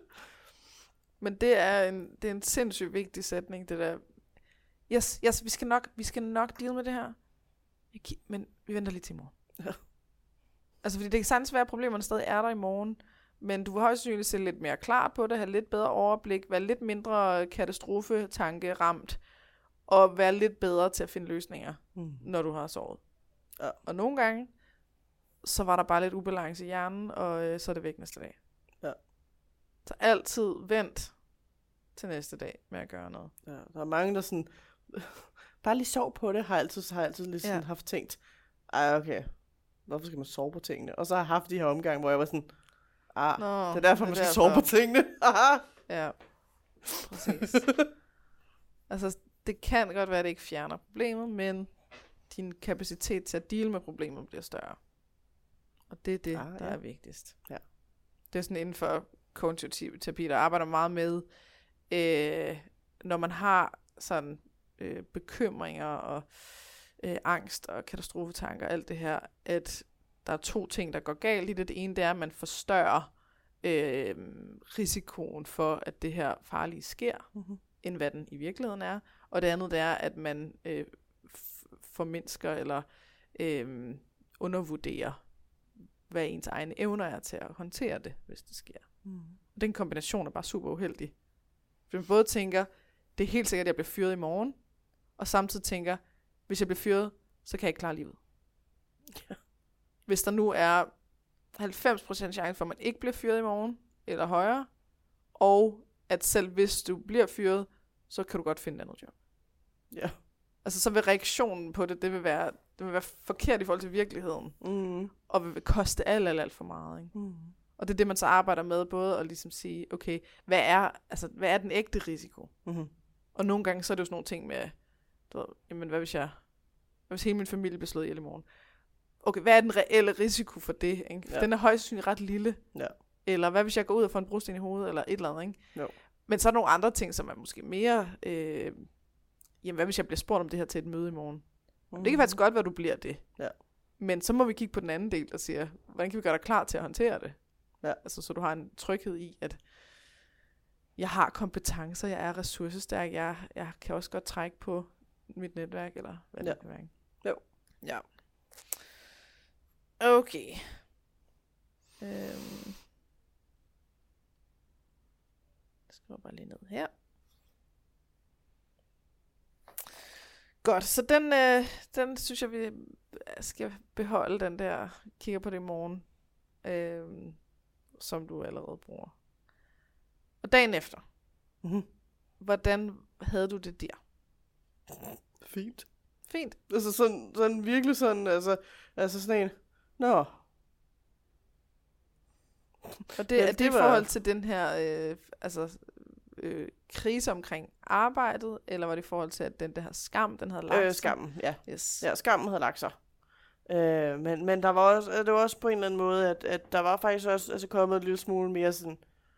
Men det er en sindssygt vigtig sætning, det der. Yes, vi skal nok deal med det her. Men vi venter lige til i morgen. Ja. Altså, fordi det kan sagtens være, at problemerne stadig er der i morgen, men du vil højst sandsynligt se lidt mere klart på det, have lidt bedre overblik, være lidt mindre katastrofetanke ramt, og være lidt bedre til at finde løsninger, når du har sovet. Ja. Og nogle gange, så var der bare lidt ubalance i hjernen, og så er det væk næste dag. Ja. Så altid vent til næste dag med at gøre noget. Ja, der er mange, der sådan, bare lige sov på det, har jeg altid lige sådan haft tænkt, okay, hvorfor skal man sove på tingene? Og så har jeg haft de her omgange, hvor jeg var sådan, det er derfor, man skal sove på tingene. Ja, præcis. Altså, det kan godt være, at det ikke fjerner problemet, men din kapacitet til at deal med problemet bliver større. Og det er det, der er vigtigst. Ja. Det er sådan inden for kognitiv terapi, der arbejder meget med, når man har sådan bekymringer og angst og katastrofetanker og alt det her, at der er 2 ting, der går galt i det. Det ene, det er, at man forstørrer risikoen for, at det her farlige sker, end hvad den i virkeligheden er. Og det andet, det er, at man formindsker eller undervurderer, hvad ens egne evner er til at håndtere det, hvis det sker. Og den kombination er bare super uheldig. For man både tænker, det er helt sikkert, at jeg bliver fyret i morgen, og samtidig tænker, hvis jeg bliver fyret, så kan jeg ikke klare livet. Ja. Hvis der nu er 90% chance for, at man ikke bliver fyret i morgen, eller højere, og at selv hvis du bliver fyret, så kan du godt finde et andet job. Ja. Altså så vil reaktionen på det vil være forkert i forhold til virkeligheden, og vil koste alt for meget. Ikke? Og det er det, man så arbejder med, både at ligesom sige, okay, hvad er den ægte risiko? Og nogle gange så er det jo sådan nogle ting med, jamen hvad hvis hele min familie bliver slået ihjel i morgen? Okay, hvad er den reelle risiko for det? Ikke? For den er højst sandsynligt ret lille. Ja. Eller hvad hvis jeg går ud og får en brosten i hovedet, eller et eller andet, ikke? Jo. Men så er der nogle andre ting, som er måske mere, jamen hvad hvis jeg bliver spurgt om det her til et møde i morgen? Det kan faktisk godt være, du bliver det. Ja. Men så må vi kigge på den anden del og sige, hvordan kan vi gøre dig klar til at håndtere det? Ja. Altså, så du har en tryghed i, at jeg har kompetencer, jeg er ressourcestærk, jeg kan også godt trække på mit netværk, eller hvad det kan være. Jo. Ja. Okay. Jeg skriver bare lige ned her. Godt, så den synes jeg, vi skal beholde, den der, kigger på det i morgen, som du allerede bruger. Og dagen efter, hvordan havde du det der? Fint. Fint? Altså sådan virkelig sådan, altså sådan en, nå. Og det er det i forhold til den her, krise omkring arbejdet, eller var det i forhold til, at den der skam, den havde lagt sig? Skammen, ja. Yes. Ja, skammen havde lagt sig. Men der var også, det var også på en eller anden måde, at der var faktisk også kommet en lille smule mere sådan,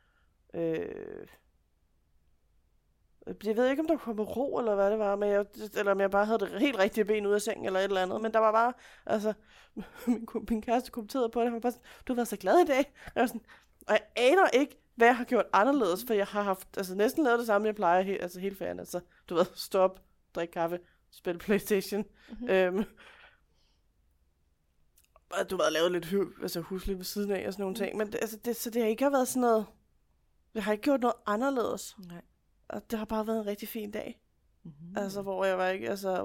jeg ved ikke, om der kom ro, eller hvad det var, eller om jeg bare havde det helt rigtige ben ud af sengen, eller et eller andet, men der var bare, altså, min kæreste kommenterede på det, han var bare sådan, du har været så glad i dag, og jeg aner ikke, hvad jeg har gjort anderledes, for jeg har haft, næsten lavet det samme, jeg plejer, hele ferien, du ved, stop, drik kaffe, spil PlayStation, og du ved, lavet lidt husligt ved siden af, og sådan nogle ting, men så det har ikke været sådan noget, jeg har ikke gjort noget anderledes. Nej. Og det har bare været en rigtig fin dag. Hvor jeg var ikke,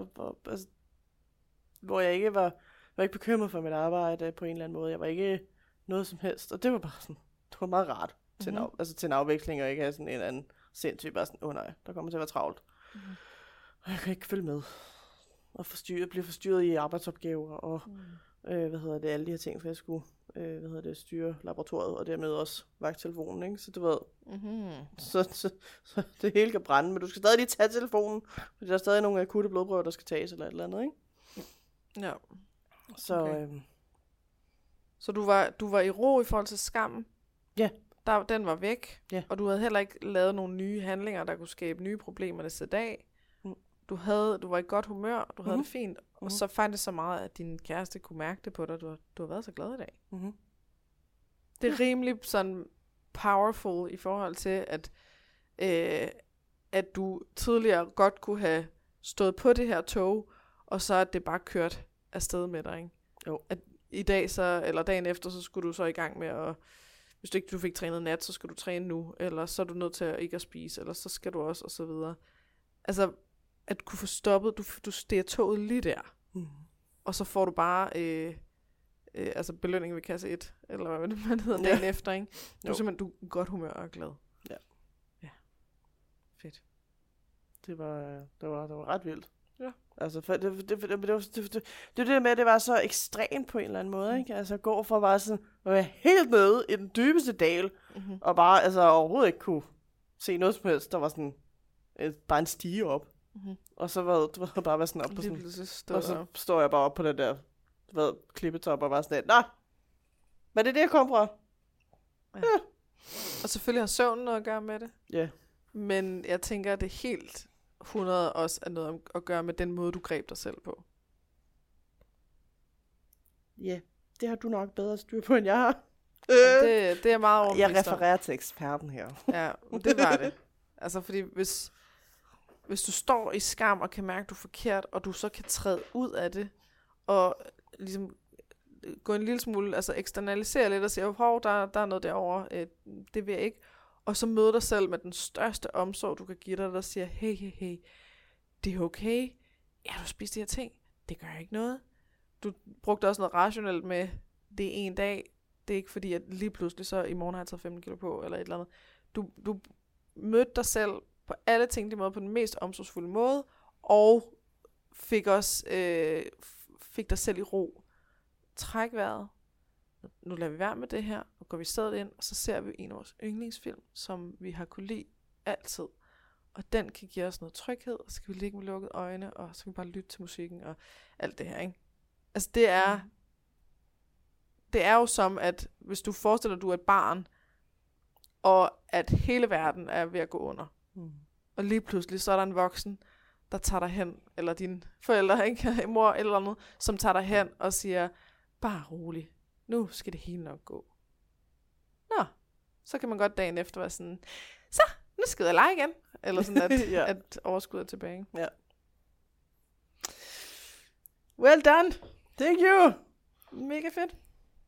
hvor jeg ikke var ikke bekymret for mit arbejde på en eller anden måde. Jeg var ikke noget som helst. Og det var bare sådan, det var meget rart til en afveksling, og ikke have sådan en eller anden sindssyg, bare sådan, nej, der kommer til at være travlt. Og jeg kan ikke følge med. Og blive forstyrret i arbejdsopgaver, og alle de her ting, for jeg skulle styre laboratoriet, og dermed også vagttelefonen, ikke? Så du ved, så det hele kan brænde, men du skal stadig lige tage telefonen, fordi der er stadig nogle akutte blodprøver, der skal tages, eller et eller andet, ikke? Ja. Så, okay. Så du var i ro i forhold til skammen? Ja. Den var væk, og du havde heller ikke lavet nogle nye handlinger, der kunne skabe nye problemer næste dag. Du var i godt humør, du havde det fint, og så fandt det så meget, at din kæreste kunne mærke det på dig, du har været så glad i dag. Det er rimelig sådan powerful i forhold til, at du tidligere godt kunne have stået på det her tog, og så at det bare kørt afsted med dig, ikke? Jo. At i dag så, eller dagen efter, så skulle du så i gang med at, hvis du ikke fik trænet nat, så skal du træne nu, eller så er du nødt til at ikke at spise, eller så skal du også, og så videre. Altså, at kunne få stoppet, du stiger toget lige der, og så får du bare belønning ved kasse 1, eller hvad man hedder dagen efter, ikke? Du er simpelthen er godt humør og glad. Ja. Ja. Fedt. Det var ret vildt. Ja. Altså, det med, at det var så ekstremt på en eller anden måde, ikke? Altså, gå fra bare sådan, at være helt nede i den dybeste dal, og bare, overhovedet ikke kunne se noget som helst. Der var sådan, bare en stige op. Og så var det bare sådan op på sådan, og så står jeg bare op på den der, klippetop, og bare sådan, nå, hvad er det, jeg kom fra? Ja. Og selvfølgelig har søvnen noget at gøre med det. Ja. Men jeg tænker, at det helt 100 også er noget at gøre med den måde, du greb dig selv på. Ja, det har du nok bedre styr på, end jeg har. Det er meget overbevist. Jeg refererer til eksperten her. Ja, det var det. Altså, fordi hvis du står i skam og kan mærke, at du er forkert, og du så kan træde ud af det, og ligesom gå en lille smule, altså eksternalisere lidt og sige, hov, der er noget derovre, det vil jeg ikke. Og så møde dig selv med den største omsorg, du kan give dig, der siger, hey, det er okay. Ja, du spiser de her ting. Det gør ikke noget. Du brugte også noget rationelt med, det er en dag. Det er ikke fordi, at lige pludselig så i morgen har jeg taget 15 kilo på, eller et eller andet. Du mødte dig selv på alle tænkelige måder, på den mest omsorgsfulde måde, og fik dig selv i ro. Træk vejret. Nu lader vi være med det her, og går vi stedet ind, og så ser vi en af vores yndlingsfilm, som vi har kunne lide altid. Og den kan give os noget tryghed, og så kan vi ligge med lukkede øjne, og så kan vi bare lytte til musikken, og alt det her, ikke? Altså det er jo som, at hvis du forestiller, at du er et barn, og at hele verden er ved at gå under. Og lige pludselig, så er der en voksen, der tager dig hen, eller dine forældre, ikke? Mor eller andet, som tager dig hen og siger, bare rolig, nu skal det hele nok gå. Nå, så kan man godt dagen efter være sådan, så, nu skal jeg lege igen. Eller sådan, at overskud er tilbage. Ja. Well done. Thank you. Mega fedt.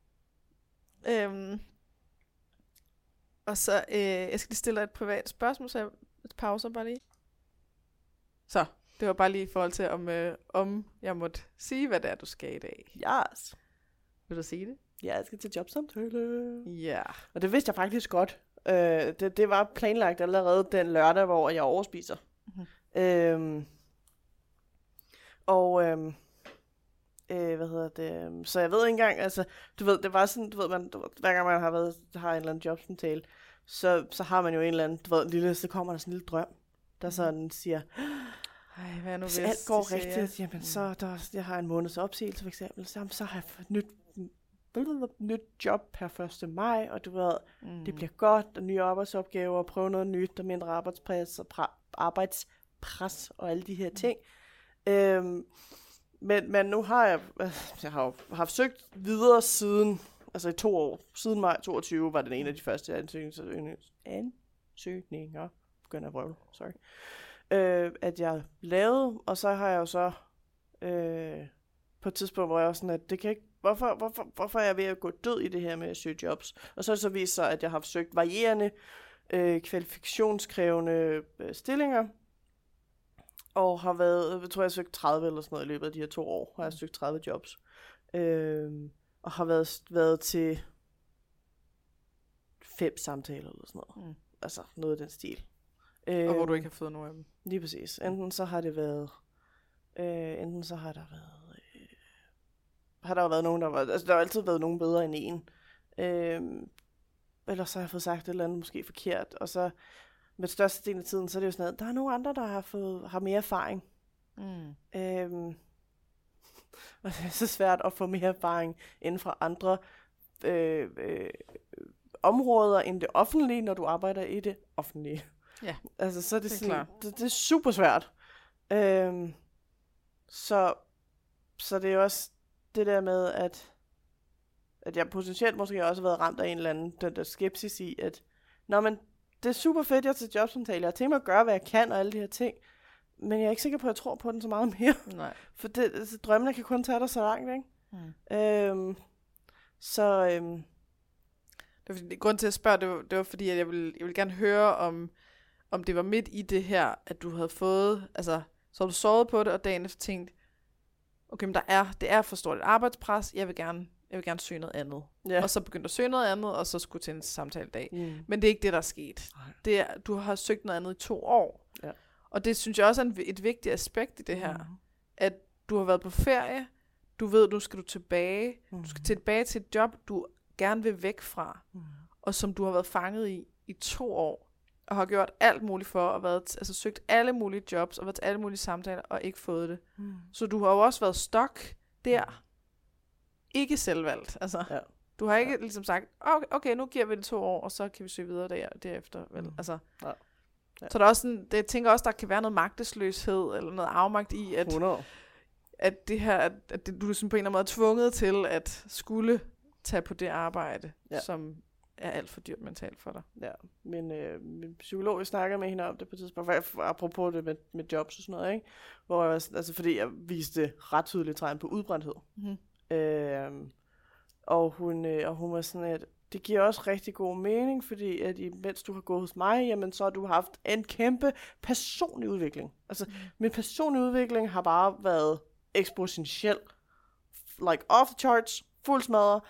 Og så, jeg skal lige stille dig et privat spørgsmål, så jeg pauser bare lige. Så, det var bare lige i forhold til, om jeg måtte sige, hvad det er, du skal i dag. Yes. Vil du sige det? Ja, jeg skal til jobsamtale. Ja. Og det vidste jeg faktisk godt. Det var planlagt allerede den lørdag, hvor jeg overspiser. Mm-hmm. Så jeg ved ikke engang, altså, du ved, det var sådan, hver gang man har en eller anden jobsamtale, så har man jo en eller anden, så kommer der sådan en lille drøm, der sådan siger, hvad er nu, hvis alt går rigtigt, jamen jeg har en måneds opsigelse for eksempel, så har jeg fået nyt job per 1. maj, og du ved, det bliver godt, og nye arbejdsopgaver, og prøve noget nyt, og mindre arbejdspres og alle de her ting. Men nu har jeg har haft søgt videre siden, altså i 2 år, siden maj 22 var den en af de første ansøgninger, begynder at vrøvle, sorry, at jeg lavede, og så har jeg jo så på et tidspunkt, hvor jeg var sådan, at det kan ikke, hvorfor er jeg ved at gå død i det her med at søge jobs? Og så har det så vist sig, at jeg har søgt varierende, kvalifikationskrævende stillinger, og har været, jeg tror, jeg har søgt 30 eller sådan noget i løbet af de her 2 år, har jeg søgt 30 jobs. Og har været til 5 samtaler eller sådan noget. Altså noget af den stil. Og hvor du ikke har fået nogen af dem. Lige præcis. Enten så har det været, har der jo været nogen, der var, altså der har altid været nogen bedre end en. Eller så har jeg fået sagt et eller andet måske forkert, og så med størstedelen af tiden, så er det jo sådan noget, der er nogle andre, der har mere erfaring. Og det er så svært at få mere erfaring inden for andre områder end det offentlige, når du arbejder i det offentlige. Ja, altså, så er det sådan, det er super svært. Så det er også det der med, at jeg potentielt måske også har været ramt af en eller anden, den der skepsis i, at men det er super fedt, jeg er til jobsamtale, jeg har tænkt mig at gøre, hvad jeg kan, og alle de her ting, men jeg er ikke sikker på, at jeg tror på den så meget mere. Nej. For drømmene kan kun tage dig så langt, ikke? Grunden til at spørge, det var fordi, at jeg ville gerne høre, om det var midt i det her, at du havde fået, altså, så har du sovet på det, og dagen efter tænkt, okay, men det er for stort et arbejdspres, jeg vil gerne søge noget andet. Ja. Og så begyndte at søge noget andet, og så skulle til en samtaledag. Men det er ikke det, der er sket. Du har søgt noget andet i 2 år. Ja. Og det synes jeg også er et vigtigt aspekt i det her. At du har været på ferie, du ved, nu skal du tilbage. Du skal tilbage til et job, du gerne vil væk fra. Og som du har været fanget i 2 år. Og har gjort alt muligt for, og søgt alle mulige jobs, og været til alle mulige samtaler, og ikke fået det. Så du har jo også været stok der. Ikke selvvalgt. Altså, du har ikke ligesom sagt, okay, nu giver vi det 2 år, og så kan vi søge videre derefter. Vel? Altså, så der er også sådan, jeg tænker også, der kan være noget magtesløshed, eller noget afmagt i, at det her, at du sådan på en eller anden måde er tvunget til at skulle tage på det arbejde, som er alt for dyrt mentalt for dig. Ja, men min psykolog, jeg snakker med hende om det på et tidspunkt, apropos det med jobs og sådan noget, ikke? Hvor jeg, altså fordi jeg viste ret tydeligt tegn på udbrændthed. Mm-hmm. Og hun var sådan, at det giver også rigtig god mening, fordi at mens du har gået hos mig, jamen så har du haft en kæmpe personlig udvikling. Altså, min personlige udvikling har bare været eksponentiel. Like off the charts, fuld smadret.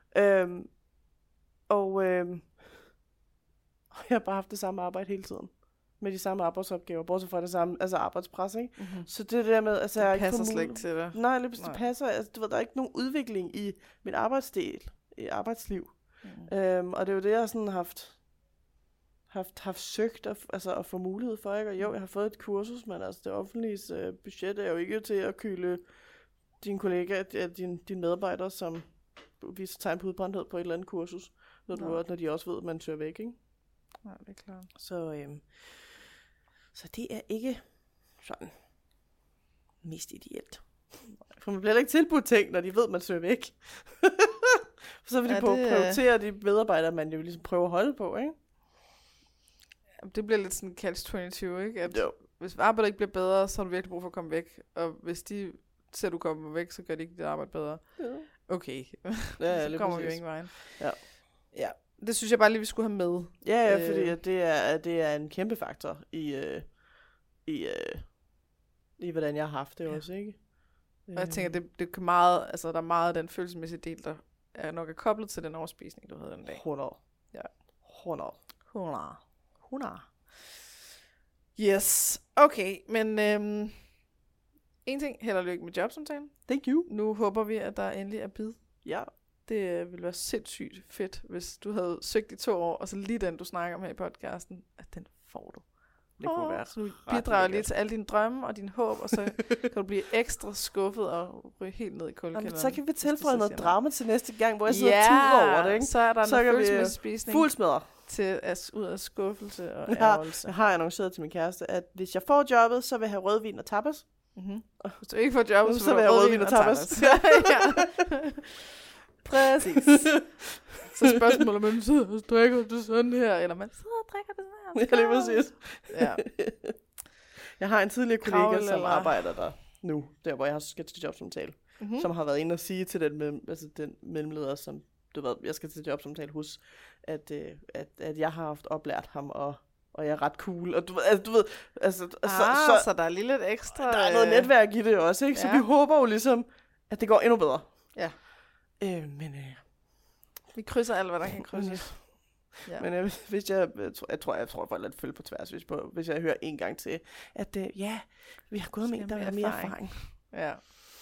Og jeg har bare haft det samme arbejde hele tiden. Med de samme arbejdsopgaver, bortset fra det samme, altså arbejdspres, ikke? Mm-hmm. Så det der med, altså jeg passer slet ikke til det. Nej, det passer, altså du ved, der er ikke nogen udvikling i mit arbejdsliv. Mm-hmm. Og det er jo det, jeg sådan haft søgt at få mulighed for, ikke? Og jo, jeg har fået et kursus, men altså det offentlige budget er jo ikke til at kyle dine kollegaer, dine medarbejdere, som viser tegn på udbrændthed på et eller andet kursus, når de også ved, at man søger væk, ikke? Nej, det er klart. Så det er ikke sådan mest ideelt. For man bliver ikke tilbudt ting, når de ved, at man søger væk. Så vil de prioritere de medarbejdere, man jo ligesom prøver at holde på, ikke? Det bliver lidt sådan catch-22, ikke? At hvis arbejdet ikke bliver bedre, så har du virkelig brug for at komme væk. Og hvis de ser, at du kommer væk, så gør de ikke dit arbejde bedre. Ja. Okay. Så kommer vi jo ingen vejen. Ja. Det synes jeg bare lige, vi skulle have med. Ja, fordi at det er en kæmpe faktor i hvordan jeg har haft det også, ikke? Og jeg tænker, det kan meget, altså der er meget af den følelsesmæssige del, der er nok koblet til den overspisning, du havde den dag. 100. Ja. 100. Yes. Okay, men en ting, held og lykke med jobsamtalen. Thank you. Nu håber vi, at der endelig er bid. Ja. Det ville være sindssygt fedt, hvis du havde søgt i 2 år, og så lige den, du snakker om her i podcasten, at den får du. Det kunne være. Så du bidrager lige til alle dine drømme og dine håb, og så kan du blive ekstra skuffet og ryge helt ned i kuldekælderen. Så kan vi tilføje noget drama til næste gang, hvor jeg sidder og tuder over det, ikke? Så er der noget følelsesmæssig spisning. Fuldsmadret. Til ud af skuffelse og ærgelse. Jeg har annonceret til min kæreste, at hvis jeg får jobbet, så vil jeg have rødvin og tapas. Mm-hmm. Hvis du ikke får jobbet, så vil jeg have rødvin og tapas. Præcis. Så spørgsmålet om man sidder og drikker det sådan her, eller man sidder og drikker det sådan her. Ja, lige præcis. Ja. Jeg har en tidligere kollega, som arbejder der nu, der hvor jeg skal til jobsamtale, som har været inde og sige til den mellemleder, som du ved, jeg skal til jobsamtale hos, at jeg har haft oplært ham, og jeg er ret cool, og du ved, så der er lige lidt ekstra. Der er noget netværk i det også, ikke? Ja. Så vi håber jo ligesom, at det går endnu bedre. Ja. Men vi krydser alt, hvad der kan krydses. Ja. Men hvis jeg tror, jeg får lidt følge på tværs, hvis jeg hører en gang til, at vi har gået med, der er mere erfaring. Ja.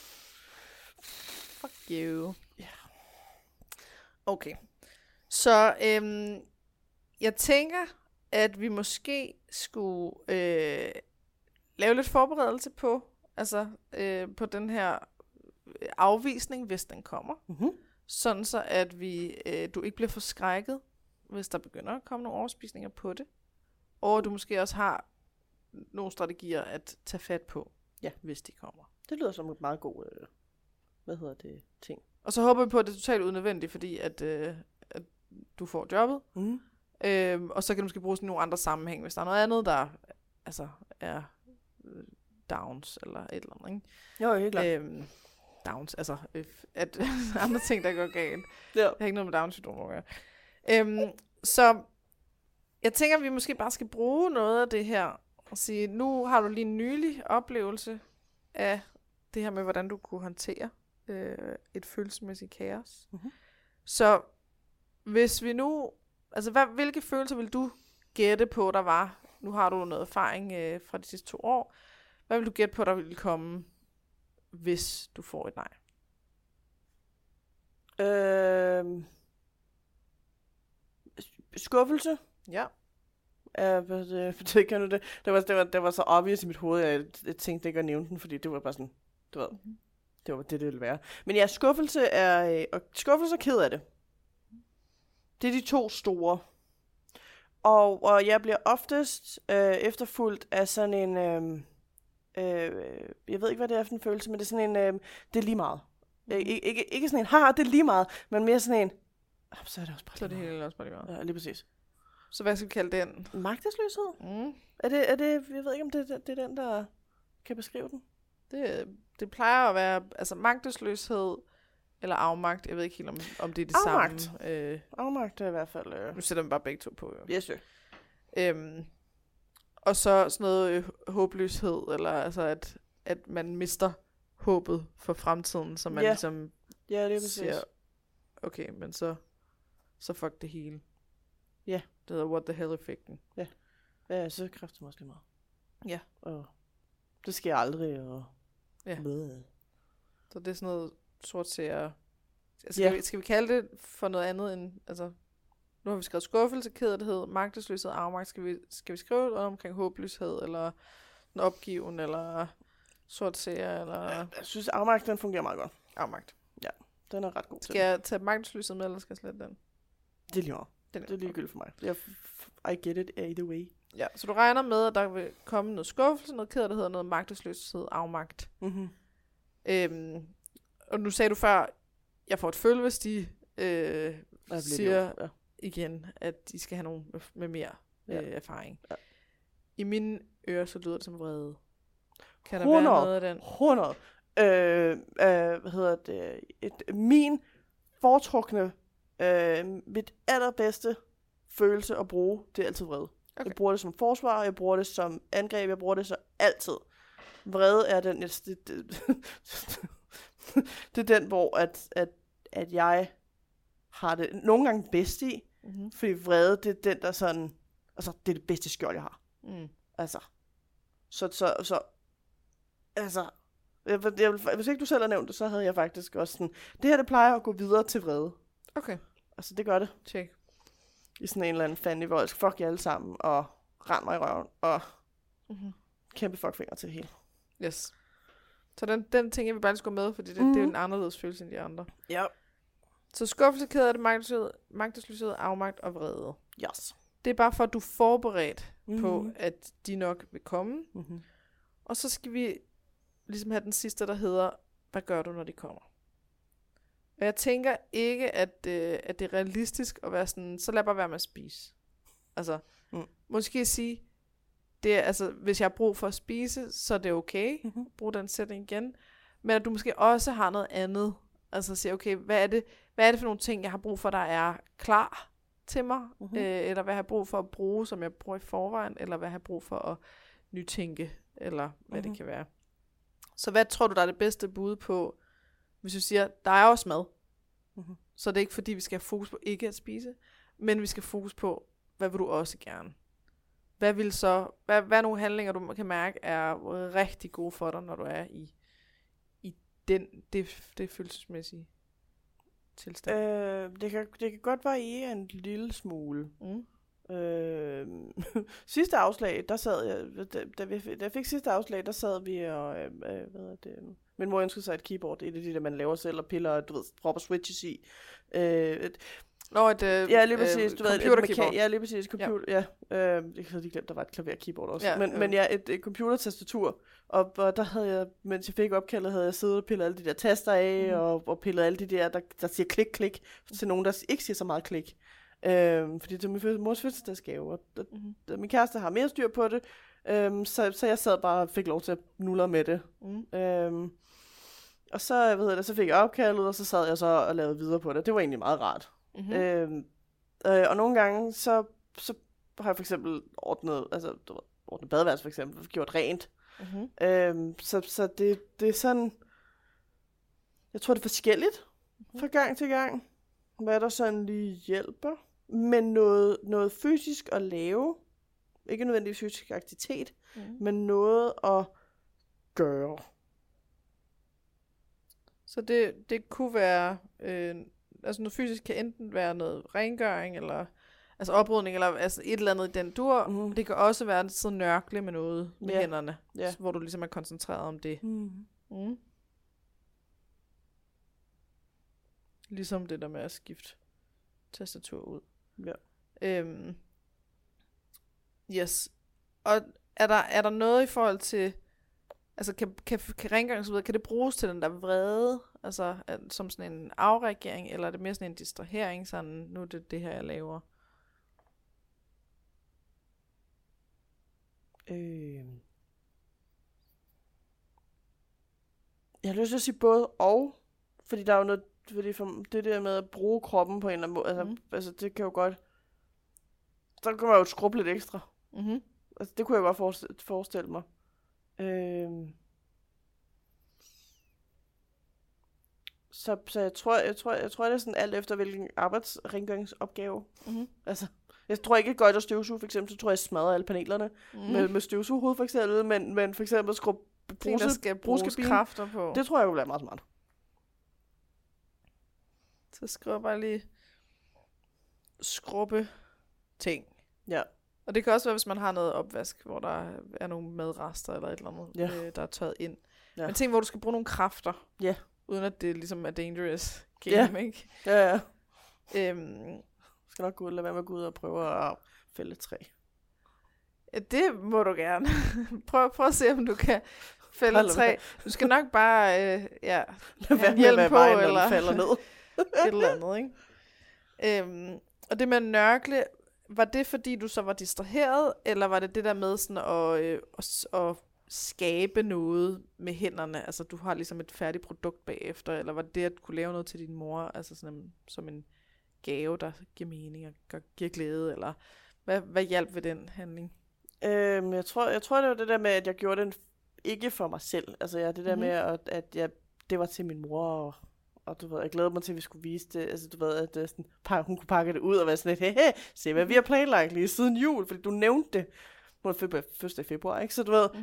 Fuck you. Ja. Okay. Så jeg tænker, at vi måske skulle lave lidt forberedelse på, på den her afvisning, hvis den kommer. Mm-hmm. Sådan så, at du ikke bliver forskrækket, hvis der begynder at komme nogle overspisninger på det. Og du måske også har nogle strategier at tage fat på, hvis de kommer. Det lyder som et meget god, ting. Og så håber vi på, at det er totalt unødvendigt, fordi at du får jobbet. Mm. Og så kan du måske bruge sådan nogle andre sammenhæng, hvis der er noget andet, der er downs eller et eller andet, ikke? Jo, helt klart. Downs, at andre ting, der går galt. Ja. Det har ikke noget med Down-syndrom at gøre. Så jeg tænker, at vi måske bare skal bruge noget af det her og sige, nu har du lige en nylig oplevelse af det her med, hvordan du kunne håndtere et følelsesmæssigt kaos. Mm-hmm. Så hvis vi nu, hvilke følelser vil du gætte på, der var? Nu har du noget erfaring fra de sidste 2 år. Hvad vil du gætte på, der vil komme, hvis du får et nej? Skuffelse. Ja. Det kan du det. Det var så obvious i mit hoved, at jeg tænkte ikke at nævne den, fordi det var bare sådan, du ved, det var det ville være. Men ja, skuffelse og ked af det. Det er de 2 store. Og jeg bliver oftest efterfulgt af sådan en, jeg ved ikke, hvad det er for en følelse, men det er sådan en, det er lige meget. Ikke sådan en, det er lige meget, men mere sådan en, så er det også bare så er det hele også bare lige meget. Ja, lige præcis. Så hvad skal vi kalde den? Magtesløshed? Mm. Er det, jeg ved ikke, om det er den, der kan beskrive den? Det plejer at være, altså magtesløshed eller afmagt. Jeg ved ikke helt, om det er det afmagt. samme. Afmagt er i hvert fald... Nu sætter vi bare begge to på. Jo. Yes, sir. Og så sådan noget håbløshed, eller altså at man mister håbet for fremtiden, så man ligesom siger, okay, men så fuck det hele. Ja. Det hedder what the hell-effekten. Ja, så kræfter mig også lige meget. Ja. Og det sker aldrig, og... Ja. Med. Så det er sådan noget sortseere. Skal vi kalde det for noget andet end, altså, nu har vi skrevet skuffelse, kederlighed, magtesløshed, afmagt. Skal vi skrive noget omkring håbløshed, eller en opgiven, eller sortseere, eller... Jeg synes, afmagt, den fungerer meget godt. Afmagt. Ja, den er ret god til. Skal jeg tage magtesløshed med, eller skal jeg slette den? Det er lige meget. Det er ligegyldigt for mig. I get it either way. Ja, så du regner med, at der vil komme noget skuffelse, noget kederlighed, noget magtesløshed, afmagt. Mm-hmm. Og nu sagde du før, jeg får et følge, hvis de siger igen, at de skal have nogen med mere erfaring. Ja. I mine ører, så lyder det som vrede. Kan der 100, være noget af den? 100. Hvad hedder det? Min foretrukne, mit allerbedste følelse at bruge, det er altid vrede. Okay. Jeg bruger det som forsvar, jeg bruger det som angreb, jeg bruger det så altid. Vrede er den, det er den, hvor at jeg har det nogle gange bedst i, fordi vrede, det er den, der sådan, altså, det er det bedste skjold, jeg har. Mm. Altså, altså, hvis ikke du selv har nævnt det, så havde jeg faktisk også sådan, det her, det plejer at gå videre til vrede. Okay. Altså, det gør det. Check. I sådan en eller anden fandelig voldsk, fuck jer alle sammen, og rend mig i røven, og kæmpe fuckfinger til det hele. Yes. Så den ting, jeg vil bare lige gå med, fordi det er en anderledes følelse end de andre. Ja. Så skuffelse, kederlighed, magtesløshed, afmagt og vrede. Yes. Det er bare for, at du er forberedt på, at de nok vil komme. Mm-hmm. Og så skal vi ligesom have den sidste, der hedder, hvad gør du, når de kommer? Og jeg tænker ikke, at det er realistisk at være sådan, så lad bare være med at spise. Altså, måske sige, det er, altså, hvis jeg har brug for at spise, så er det okay. Brug den sætning igen. Men at du måske også har noget andet. Altså sige, okay, hvad er det for nogle ting, jeg har brug for, der er klar til mig? Eller hvad jeg har brug for at bruge, som jeg bruger i forvejen? Eller hvad jeg har brug for at nytænke? Eller hvad det kan være. Så hvad tror du, der er det bedste bud på, hvis du siger, der er også mad? Så det er ikke fordi, vi skal have fokus på ikke at spise, men vi skal fokus på, hvad vil du også gerne? Hvad er nogle handlinger, du kan mærke, er rigtig gode for dig, når du er i det følelsesmæssige tilstand? Det kan godt variere en lille smule. Sidste afslag, der sad jeg, da jeg fik sidste afslag, der sad vi og, min mor ønskede sig et keyboard, det er det der, man laver selv og piller, du ved, propper switches i. Ja, lige præcis. Du ved, computer-keyboard. Ja, lige præcis. Computer, ja. Jeg havde lige glemt, der var et klaver-keyboard også. Ja, men ja, et computertastatur. Og der havde jeg, mens jeg fik opkaldet, havde jeg siddet og pillet alle de der taster af, og pillet alle de der siger klik, klik, til nogen, der ikke siger så meget klik. Fordi det er min mors fødselsdagsgave, og min kæreste har mere styr på det, så jeg sad bare og fik lov til at nulle med det. Og så, så fik jeg opkaldet, og så sad jeg så og lavede videre på det. Det var egentlig meget rart. Og nogle gange, så har jeg for eksempel ordnet badeværelse for eksempel, gjort rent. Så det er sådan, jeg tror det er forskelligt fra gang til gang, hvad der sådan lige hjælper. Men noget fysisk at lave, ikke nødvendigvis fysisk aktivitet, men noget at gøre. Så det kunne være, altså noget fysisk kan enten være noget rengøring, eller altså oprydning, eller altså et eller andet i den dur. Det kan også være sådan nørkle med noget med hænderne, hvor du ligesom er koncentreret om det. Ligesom det der med at skifte tastatur ud. Ja. Yes. Og er der noget i forhold til Altså, kan rengøring, kan det bruges til den der vrede, altså som sådan en afreagering, eller er det mere sådan en distrahering, sådan, nu er det her, jeg laver? Jeg har lyst til at sige både og, fordi der er jo noget, fordi for det der med at bruge kroppen på en eller anden måde, altså det kan jo godt, så kan man jo skrubbe lidt ekstra. Mm-hmm. Altså det kunne jeg godt forestille mig. Så jeg tror, det er sådan alt efter, hvilken arbejdsrengøringsopgave. Mm-hmm. Altså, jeg tror ikke, at godt at støvsuge, for eksempel, så tror jeg smadrer alle panelerne med støvsugehoved, for eksempel, men for eksempel skrubbe der skal bruges kræfter på. Det tror jeg jo bliver meget smart. Så skriver bare lige skrubbe ting. Ja. Og det kan også være, hvis man har noget opvask, hvor der er nogle madrester eller et eller andet, der er tørret ind. Ja. Men ting, hvor du skal bruge nogle kræfter. Ja. Uden at det ligesom er dangerous game, ikke? Ja. Skal nok lade være med at gå ud og prøve at fælde et træ. Ja, det må du gerne. prøv at se, om du kan fælde et træ. Du skal nok bare have hjelm på, eller falder ned. et eller andet, ikke? Og det med at nørkle, var det fordi, du så var distraheret, eller var det det der med sådan at skabe noget med hænderne? Altså, du har ligesom et færdigt produkt bagefter, eller var det det at kunne lave noget til din mor, altså sådan som en gave, der giver mening og giver glæde, eller hvad hjalp ved den handling? Jeg tror, det var det der med, at jeg gjorde den ikke for mig selv. Altså, det der med, at det var til min mor, og du ved, jeg glæder mig til, at vi skulle vise det. Altså, du ved, at sådan, hun kunne pakke det ud og være sådan lidt, se hvad vi har planlagt lige siden jul, fordi du nævnte det. Hun var 1. februar, ikke? Så du ved,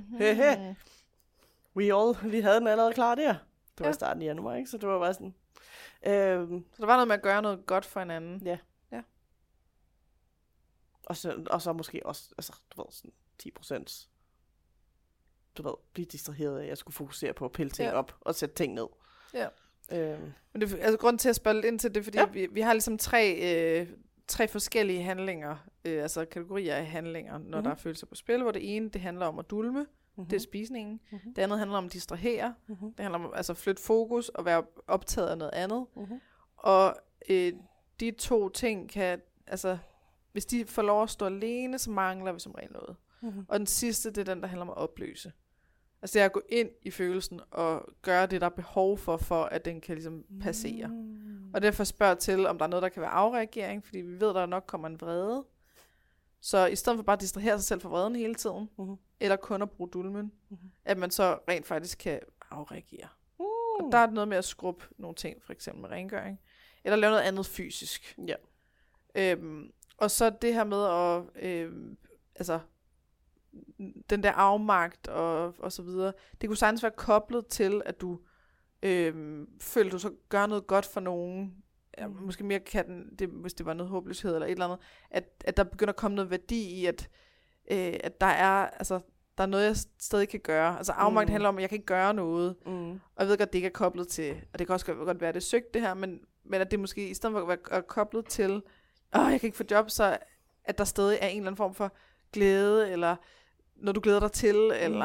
vi havde den allerede klar der. Det var starten i januar, ikke? Så det var bare sådan. Så der var noget med at gøre noget godt for hinanden. Ja. Og så måske også, altså, du ved, sådan 10%, du ved, blive distraheret af, at jeg skulle fokusere på at pille ting op og sætte ting ned. Ja. Men det, altså, grunden til at spørge lidt ind til det, fordi vi har ligesom tre forskellige handlinger, altså kategorier af handlinger, når der er følelser på spil, hvor det ene, det handler om at dulme, det er spisningen. Det andet handler om at distrahere. Det handler om at flytte fokus og være optaget af noget andet. Og de to ting kan, altså, hvis de får lov at stå alene, så mangler vi som regel noget. Og den sidste, det er den, der handler om at opløse. Altså det er at gå ind i følelsen og gøre det, der er behov for at den kan ligesom passere. Og derfor spørger til, om der er noget, der kan være afreagering, fordi vi ved, der nok kommer en vrede. Så i stedet for bare at distrahere sig selv fra vreden hele tiden, eller kun at bruge dulmen, at man så rent faktisk kan afreagere. Og der er noget med at skrubbe nogle ting, for eksempel med rengøring, eller lave noget andet fysisk. Ja. Og så det her med at, altså, den der afmagt og så videre, det kunne sagtens være koblet til, at du føler, du så gør noget godt for nogen. Ja, måske mere kan det, hvis det var noget håbløshed eller et eller andet, at der begynder at komme noget værdi i, at der er noget, jeg stadig kan gøre. Altså afmagt handler om, at jeg kan ikke gøre noget. Og jeg ved godt, det ikke er koblet til, og det kan også godt være, det er søgt det her, men at det måske i stedet for at være koblet til, jeg kan ikke få job, så at der stadig er en eller anden form for glæde, eller noget du glæder dig til,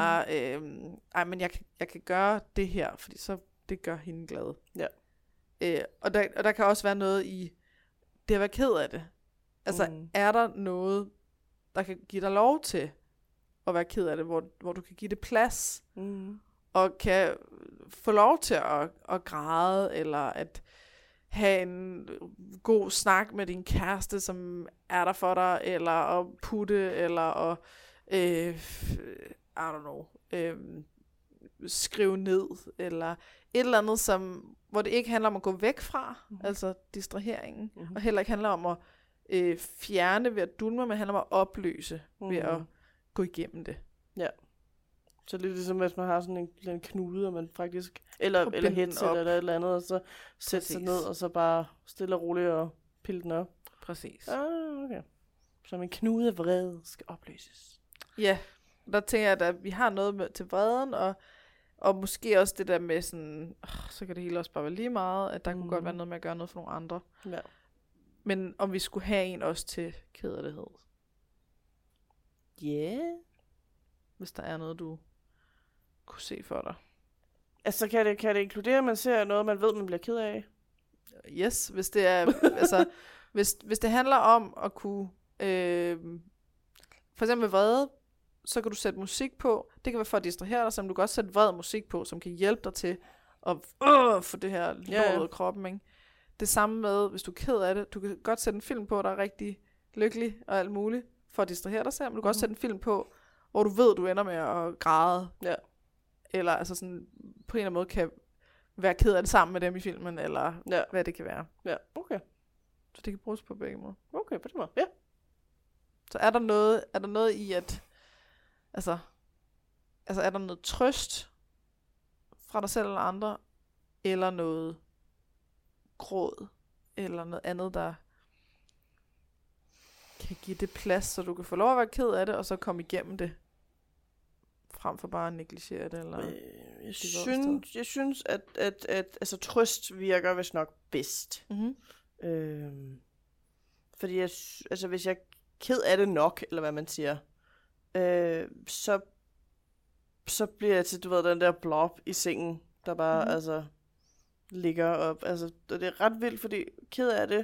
eller men jeg kan gøre det her, fordi så det gør hende glad. Ja. Og der kan også være noget i det at være ked af det. Altså er der noget, der kan give dig lov til at være ked af det, hvor du kan give det plads, og kan få lov til at græde, eller at have en god snak med din kæreste, som er der for dig, eller at putte, eller at I don't know, skrive ned, eller et eller andet, hvor det ikke handler om at gå væk fra, altså distraheringen, og heller ikke handler om at fjerne ved at dulme, men handler om at opløse ved at gå igennem det. Ja. Så lidt ligesom, hvis man har sådan en knude, og man faktisk, eller headset eller et eller andet, og så sætte sig ned, og så bare stille og roligt og pille den op. Præcis. Okay. Så en knude af vrede skal opløses. Ja, der tænker jeg, at vi har noget med, til vreden, og måske også det der med sådan, så kan det hele også bare være lige meget, at der kunne godt være noget med at gøre noget for nogle andre. Ja. Men om vi skulle have en også til kederlighed. Ja. Yeah. Hvis der er noget, du kunne se for dig? Altså, kan det inkludere, at man ser noget, man ved, man bliver ked af? Yes, hvis det er, altså, hvis det handler om at kunne, for eksempel vrede, så kan du sætte musik på. Det kan være for at distrahere dig, så du kan også sætte vred musik på, som kan hjælpe dig til at få det her lort ud af kroppen, ikke? Det samme med, hvis du er ked af det, du kan godt sætte en film på, der er rigtig lykkelig og alt muligt, for at distrahere dig selv, men du kan også sætte en film på, hvor du ved, du ender med at græde. Ja. Eller altså sådan, på en eller anden måde kan være ked af det sammen med dem i filmen, eller hvad det kan være. Ja, okay. Så det kan bruges på begge måder. Okay, på den måde. Ja. Så er der noget i, at altså er der noget trøst fra dig selv eller andre, eller noget gråd, eller noget andet, der kan give det plads, så du kan få lov at være ked af det, og så komme igennem det, frem for bare at negligere det, eller... Jeg synes, at altså, trøst virker vist nok bedst. Mm-hmm. Fordi altså, hvis jeg er ked af det nok, eller hvad man siger, så bliver jeg til, du ved, den der blob i sengen, der bare, altså, ligger op. Altså, det er ret vildt, fordi ked af det,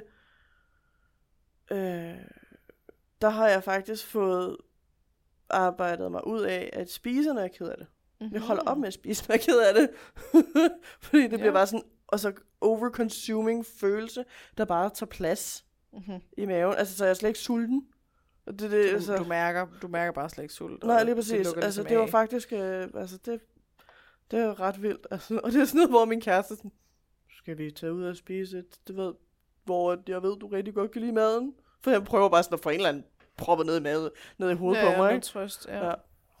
der har jeg faktisk fået arbejdet mig ud af at spise, når jeg er ked af det. Mm-hmm. Jeg holder op med at spise, når jeg er ked af det. Fordi det bliver bare sådan, og så over-consuming følelse, der bare tager plads i maven. Altså, så er jeg slet ikke sulten. Og det, altså, du mærker bare slet ikke sult. Nej, lige præcis. Altså, det var faktisk, altså, det er ret vildt. Altså, og det er sådan noget, hvor min kæreste sådan, skal vi tage ud og spise du ved, hvor jeg ved, du rigtig godt kan lide maden. For jeg prøver bare sådan at få en eller anden proppet ned i hovedet på mig. Ja, trøst, ja.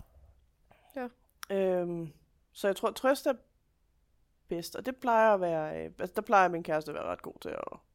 Så jeg tror, trøst er bedst, og det plejer at være, altså der plejer min kæreste at være ret god til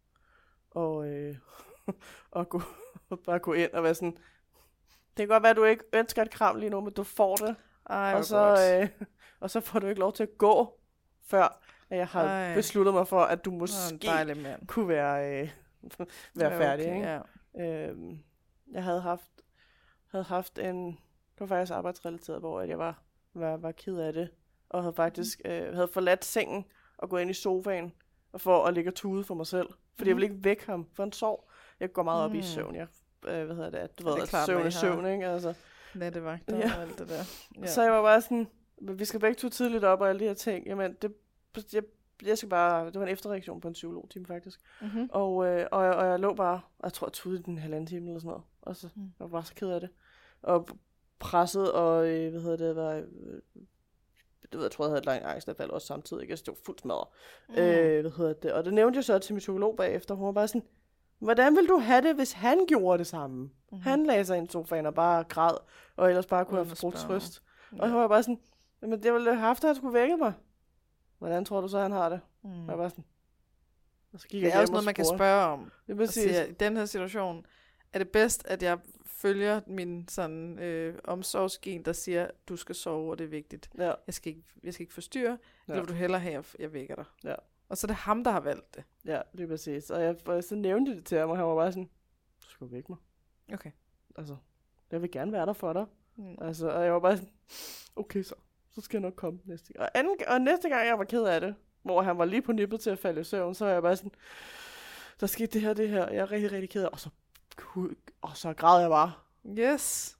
at bare gå ind og være sådan, det kan godt være, at du ikke ønsker et kram lige nu, men du får det. Ej, og så får du ikke lov til at gå, før jeg har besluttet mig for, at du måske kunne være færdig. Okay, ikke? Ja. Jeg havde haft en, det var faktisk arbejdsrelateret, hvor jeg var ked af det, og havde faktisk havde forladt sengen og gået ind i sofaen for at ligge og tude for mig selv, fordi jeg ville ikke vække ham, for han sov. Jeg går meget op i søvn, du ved, søvn, ikke? Altså. Nattevagter og alt det der. Ja. Så jeg var bare sådan, vi skal begge to tidligt op og alle de her ting. Jamen, jeg skal bare, det var en efterreaktion på en psykologtime faktisk. Mm-hmm. Og jeg lå bare, og jeg tror, jeg tudede den 1,5 time eller sådan noget. Og så jeg var bare så ked af det. Og presset, og jeg tror, jeg havde et langt angstanfald også samtidig. Jeg stod fuldt smadret. Og det nævnte jeg så til min psykolog bagefter. Hun var bare sådan, hvordan ville du have det, hvis han gjorde det samme? Mm-hmm. Han lagde sig i en sofaen og bare græd, og ellers bare kunne have brugt trøst. Og så var jeg bare sådan, jamen det ville jeg have haft, at han skulle vække mig. Hvordan tror du så, han har det? Og jeg var sådan, og så gik det er også noget, man kan spørge om. Det er siger, i den her situation, er det bedst, at jeg følger min sådan omsorgsgen, der siger, du skal sove, og det er vigtigt. Ja. Jeg skal ikke forstyrre, eller vil du hellere have, at jeg vækker dig? Ja. Og så er det ham, der har valgt det. Ja, det er præcis. Og jeg så nævnte det til ham, og han var bare sådan, du skal vække mig. Okay. Altså, jeg vil gerne være der for dig. Altså, og jeg var bare sådan, okay så skal jeg nok komme næste gang. Og næste gang, jeg var ked af det, hvor han var lige på nippet til at falde i søvn, så var jeg bare sådan, der skete det her, jeg er rigtig, rigtig ked af, og så græd jeg bare. Yes.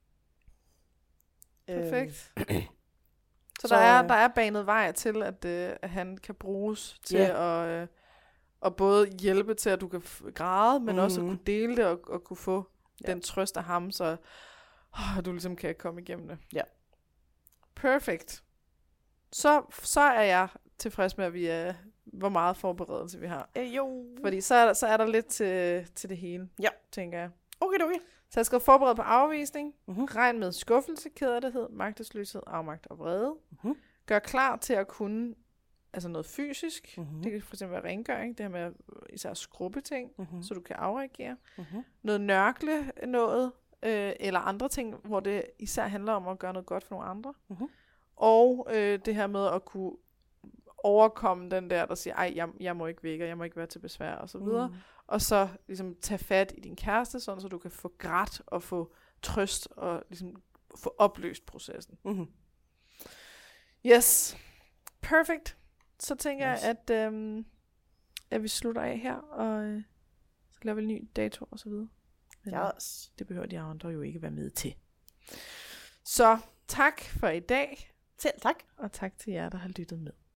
Perfekt. Så der er banet vej til, at han kan bruges til at både hjælpe til, at du kan græde, men også at kunne dele det, og kunne få den trøst af ham, så du ligesom kan komme igennem det. Ja. Perfekt. Så er jeg tilfreds med, at vi er, hvor meget forberedelse vi har. Jo. Fordi så er der lidt til det hele, tænker jeg. Okay. Så jeg skal forberede på afvisning, regn med skuffelse, kederlighed, magtesløshed, afmagt og vrede. Gør klar til at kunne altså noget fysisk. Det kan for eksempel være rengøring, det her med især at skrubbe ting, så du kan afreagere. Noget nørkle noget, eller andre ting, hvor det især handler om at gøre noget godt for nogle andre. Og det her med at kunne overkomme den der siger, ej, jeg må ikke vække, jeg må ikke være til besvær, og så videre. Og så ligesom tage fat i din kæreste, sådan så du kan få grædt og få trøst, og ligesom få opløst processen. Yes. Perfect. Så tænker jeg, at vi slutter af her, og så laver vi en ny dato og så videre. Men det behøver de andre jo ikke være med til. Så tak for i dag. Selv tak. Og tak til jer, der har lyttet med.